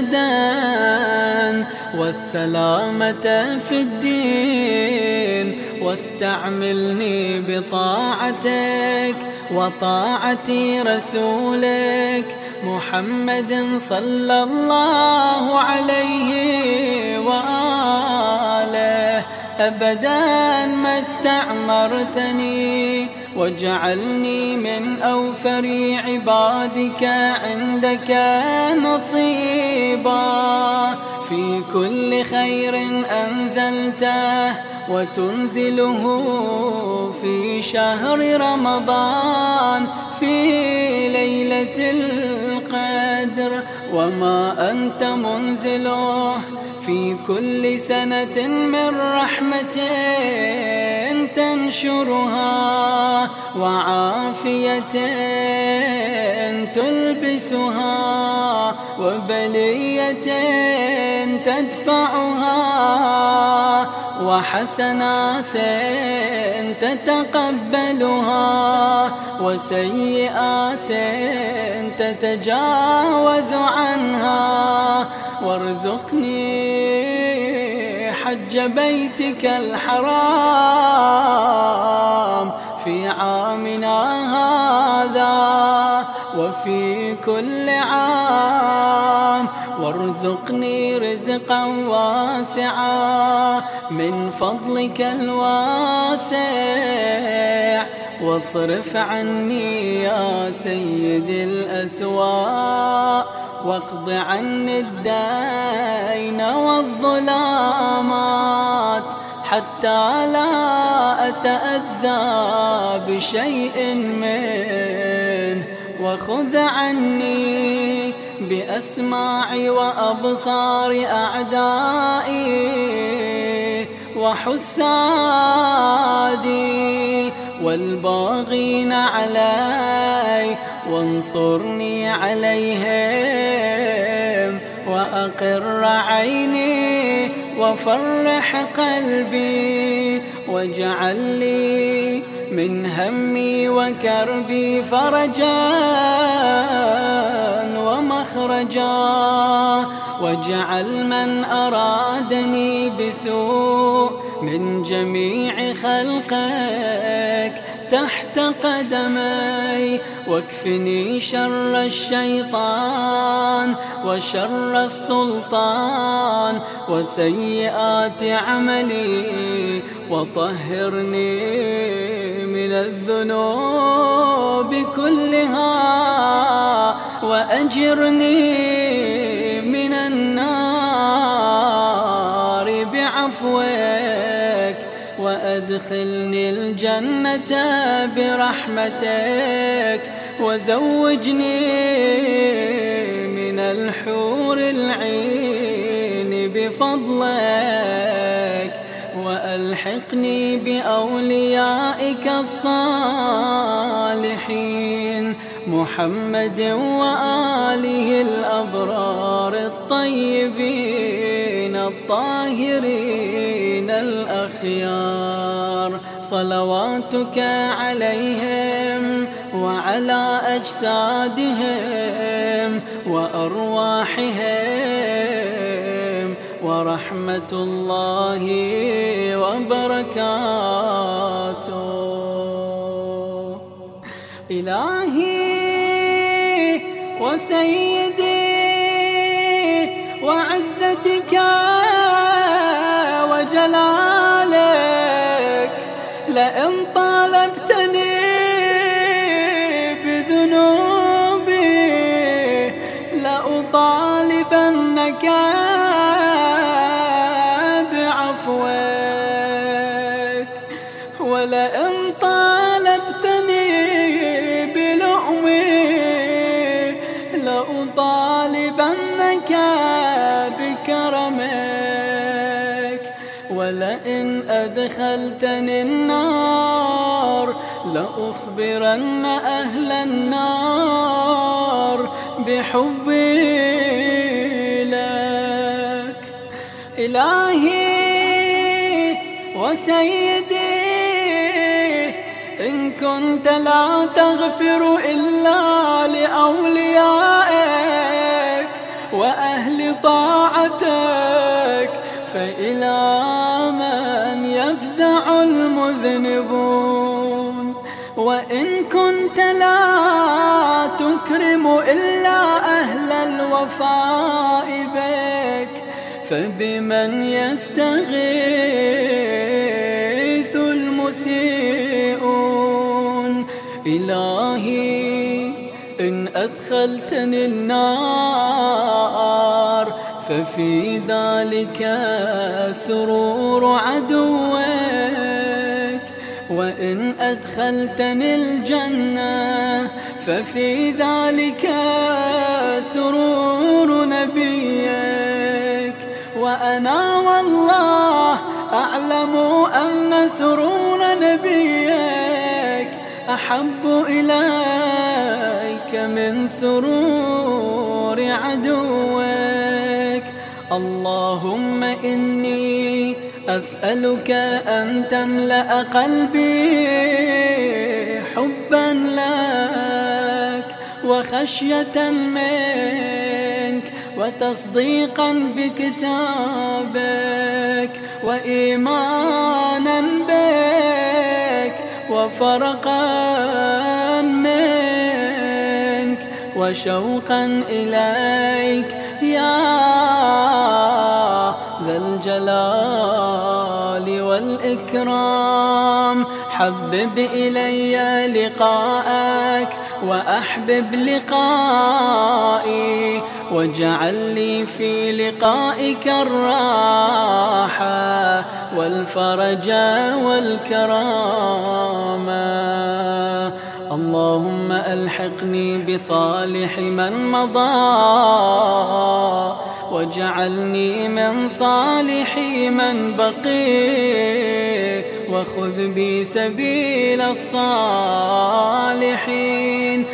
البدن والسلامة في الدين، واستعملني بطاعتك وطاعة رسولك محمد صلى الله عليه وآله أبدا ما استعمرتني، واجعلني من أوفر عبادك عندك نصيبا في كل خير أنزلته وتنزله في شهر رمضان في ليلة القدر. القدر وما أنت منزله في كل سنة من رحمة تنشرها وعافية تلبسها وبلية تدفعها وحسنات تتقبلها وسيئات تتجاوز عنها. وارزقني حج بيتك الحرام في عامنا هذا وفي كل عام، وارزقني رزقا واسعا من فضلك الواسع، واصرف عني يا سيدي الأسواء، واقض عني الدين والظلامات حتى لا أتأذى بشيء منه، وخذ عني بأسماعي وأبصار أعدائي وحسادي والباغين علي، وانصرني عليهم وأقر عيني وفرح قلبي، واجعل لي من همي وكربي فرجا ومخرجا، واجعل من أرادني بسوء من جميع خلقك تحت قدمي، واكفني شر الشيطان وشر السلطان وسيئات عملي، وطهرني من الذنوب كلها، وأجرني من النار بعفوك، وأدخلني الجنة برحمتك، وزوجني من الحور العين بفضلك، وألحقني بأوليائك الصالحين محمد وآله الأبرار الطيبين الطاهرين الأخيار، صلواتك عليهم وعلى أجسادهم وأرواحهم، ورحمة الله وبركاته. إلهي وسيدي وعزتك وجلالك، لئن طالبتني بذنوبي لأطالبنك بعفوك، ولئن طالبتني بلؤمي لأطالبنك بكرمك، ولئن أدخلتني النار لأخبرن أهل النار بحبي لك. إلهي وسيدي إن كنت لا تغفر إلا لأوليائك وأهل طاعتك، فإلى من يفزع المذنبون؟ وإن كنت لا تكرم إلا أهل الوفاء بك، فبمن يستغيث المسيئون؟ إلهي إن أدخلتني النار ففي ذلك سرور عدوك، وإن أدخلتني الجنة ففي ذلك سرور نبيك، وأنا والله أعلم أن سرور نبيك أحب إليك من سرور عدوك. اللهم إني أسألك أن تملأ قلبي حبا لك وخشية منك وتصديقا بكتابك وإيمانا بك وفرقا منك وشوقا إليك يا ذا الجلال والإكرام. حبب إلي لقاءك وأحبب لقائي، واجعل لي في لقائك الراحة والفرج والكرامة. اللهم ألحقني بصالح من مضى، واجعلني من صالح من بقي، وخذ بي سبيل الصالحين،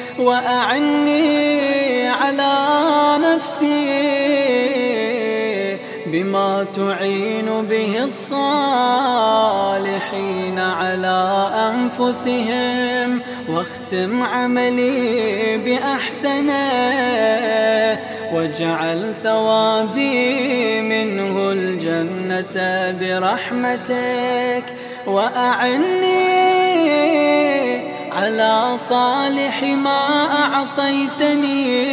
وأعني على نفسي بما تعين به الصالحين على أنفسهم، واختم عملي بأحسنه، واجعل ثوابي منه الجنة برحمتك، وأعني على صالح ما أعطيتني،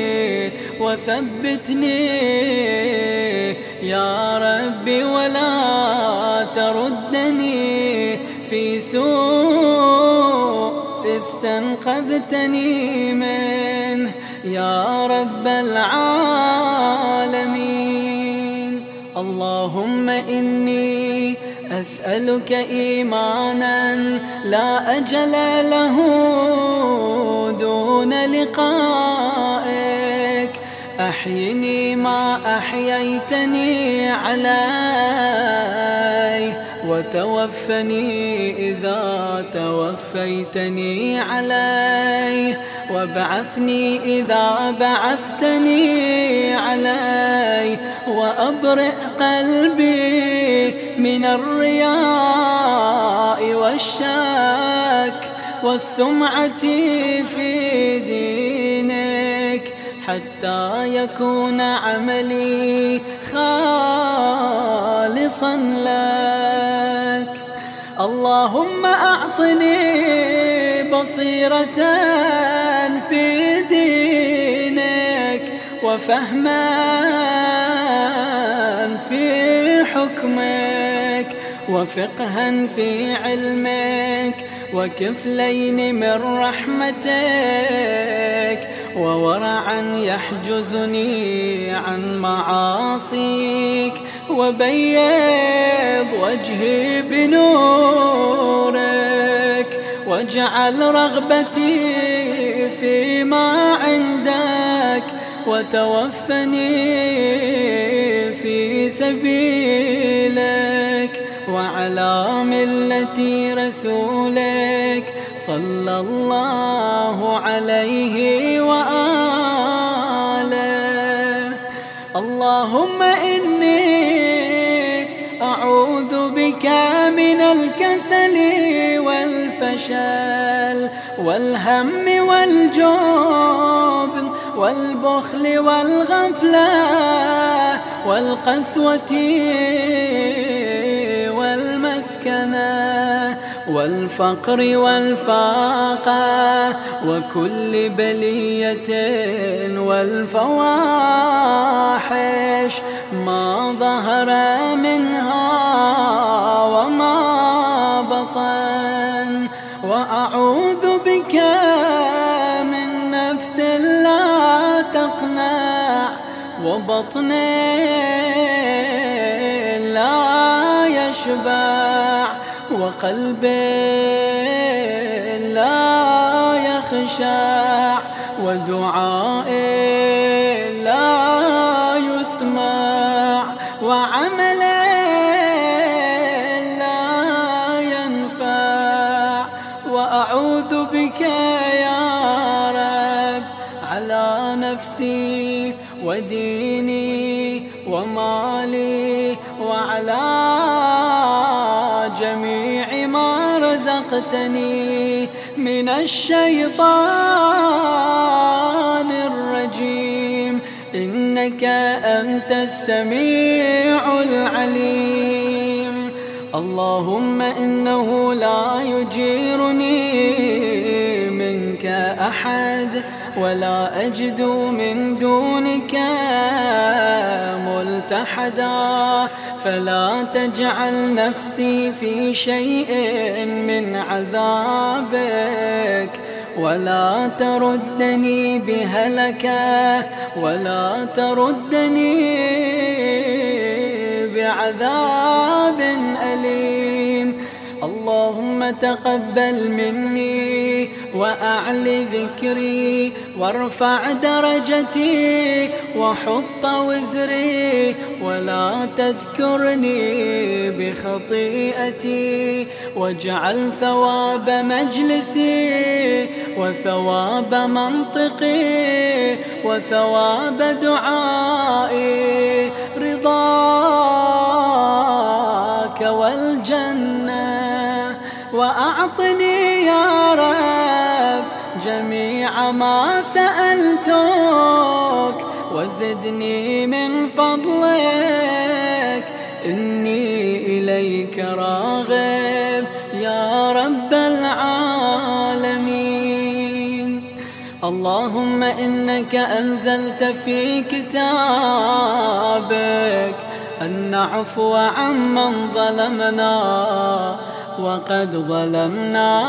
وثبتني يا ربي ولا تردني في سوء استنقذتني منه يا رب العالمين. اللهم إني أسألك إيمانا لا أجل له دون لقائك، أحيني ما أحييتني عليه، وتوفني إذا توفيتني عليه، وابعثني إذا بعثتني عليه، وأبرئ قلبي من الرياء والشك والسمعة في دينك، حتى يكون عملي خالصا لك. اللهم أعطني بصيرة في دينك، وفهما في حكمك، وفقها في علمك، وكفلين من رحمتك، وورعا يحجزني عن معاصيك، وبيض وجهي بنورك، واجعل رغبتي فيما عندك، وتوفني في سبيلك وعلى ملة رسولك صلى الله عليه وآله. اللهم إني أعوذ بك من الكسل والفشل والهم والجبن والبخل والغفلة والقسوة والمسكنة والفقر والفاقة وكل بلية والفواحش ما ظهر منها وما بطن. وأعوذ بك من نفس لا تقنع، وبطن لا يشبع، وقلب لا يخشع. يخشع ودعائي لا يسمع وعملي لا ينفع. وأعوذ بك يا رب على نفسي وديني ومالي وعلى جميع ما رزقتني من الشيطان الرجيم، إنك أنت السميع العليم. اللهم إنه لا يجيرني منك أحد ولا أجد من دونك ملتحدا، فلا تجعل نفسي في شيء من عذابك ولا تردني بهلكة ولا تردني بعذاب أليم. اللهم تقبل مني وأعل ذكري وارفع درجتي وحط وزري، ولا تذكرني بخطيئتي، واجعل ثواب مجلسي وثواب منطقي وثواب دعائي رضاك والجنة. وأعطني يا رب جميع ما سألتك وزدني من فضلك، إني إليك راغب يا رب العالمين. اللهم إنك أنزلت في كتابك أن نعفو عمن ظلمنا، وقد ظلمنا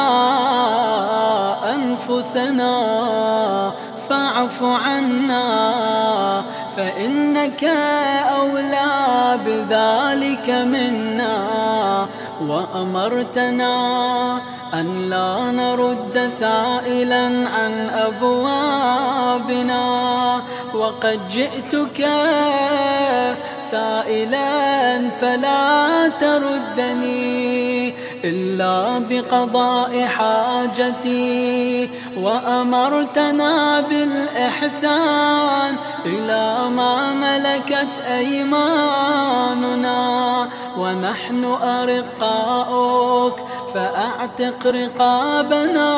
أنفسنا فاعف عنا، فإنك أولى بذلك منا. وأمرتنا أن لا نرد سائلا عن أبوابنا، وقد جئتك سائلا فلا تردني إلا بقضاء حاجتي. وأمرتنا بالإحسان إلى ما ملكت أيماننا، ونحن أرقاؤك فأعتق رقابنا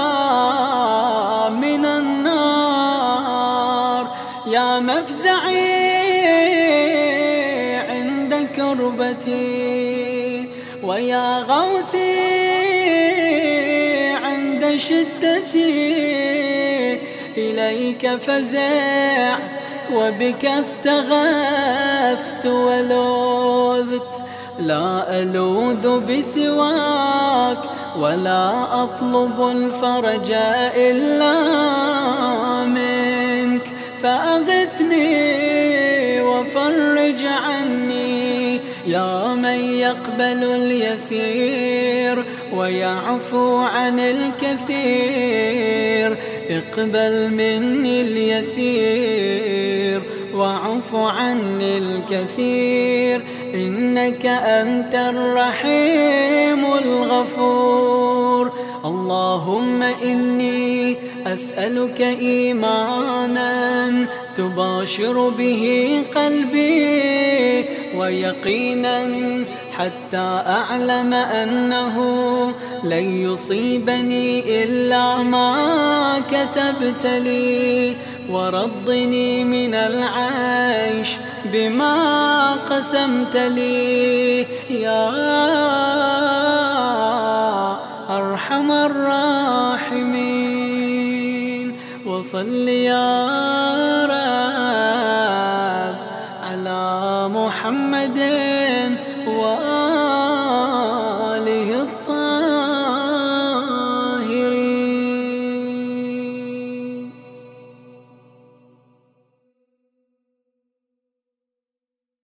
من النار. يا مفزعي عند كربتي، ويا غوثي عند شدتي، إليك فزعت وبك استغاثت ولوذت، لا ألوذ بسواك ولا أطلب الفرج إلا منك، فأغثني وفرج عني يا من يقبل اليسير ويعفو عن الكثير. اقبل مني اليسير واعف عني الكثير، إنك أنت الرحيم الغفور. اللهم إني أسألك إيمانا تباشر به قلبي، ويقينا حتى أعلم أنه لن يصيبني إلا ما كتبت لي، ورضني من العيش بما قسمت لي يا أرحم الراحمين. وصل يا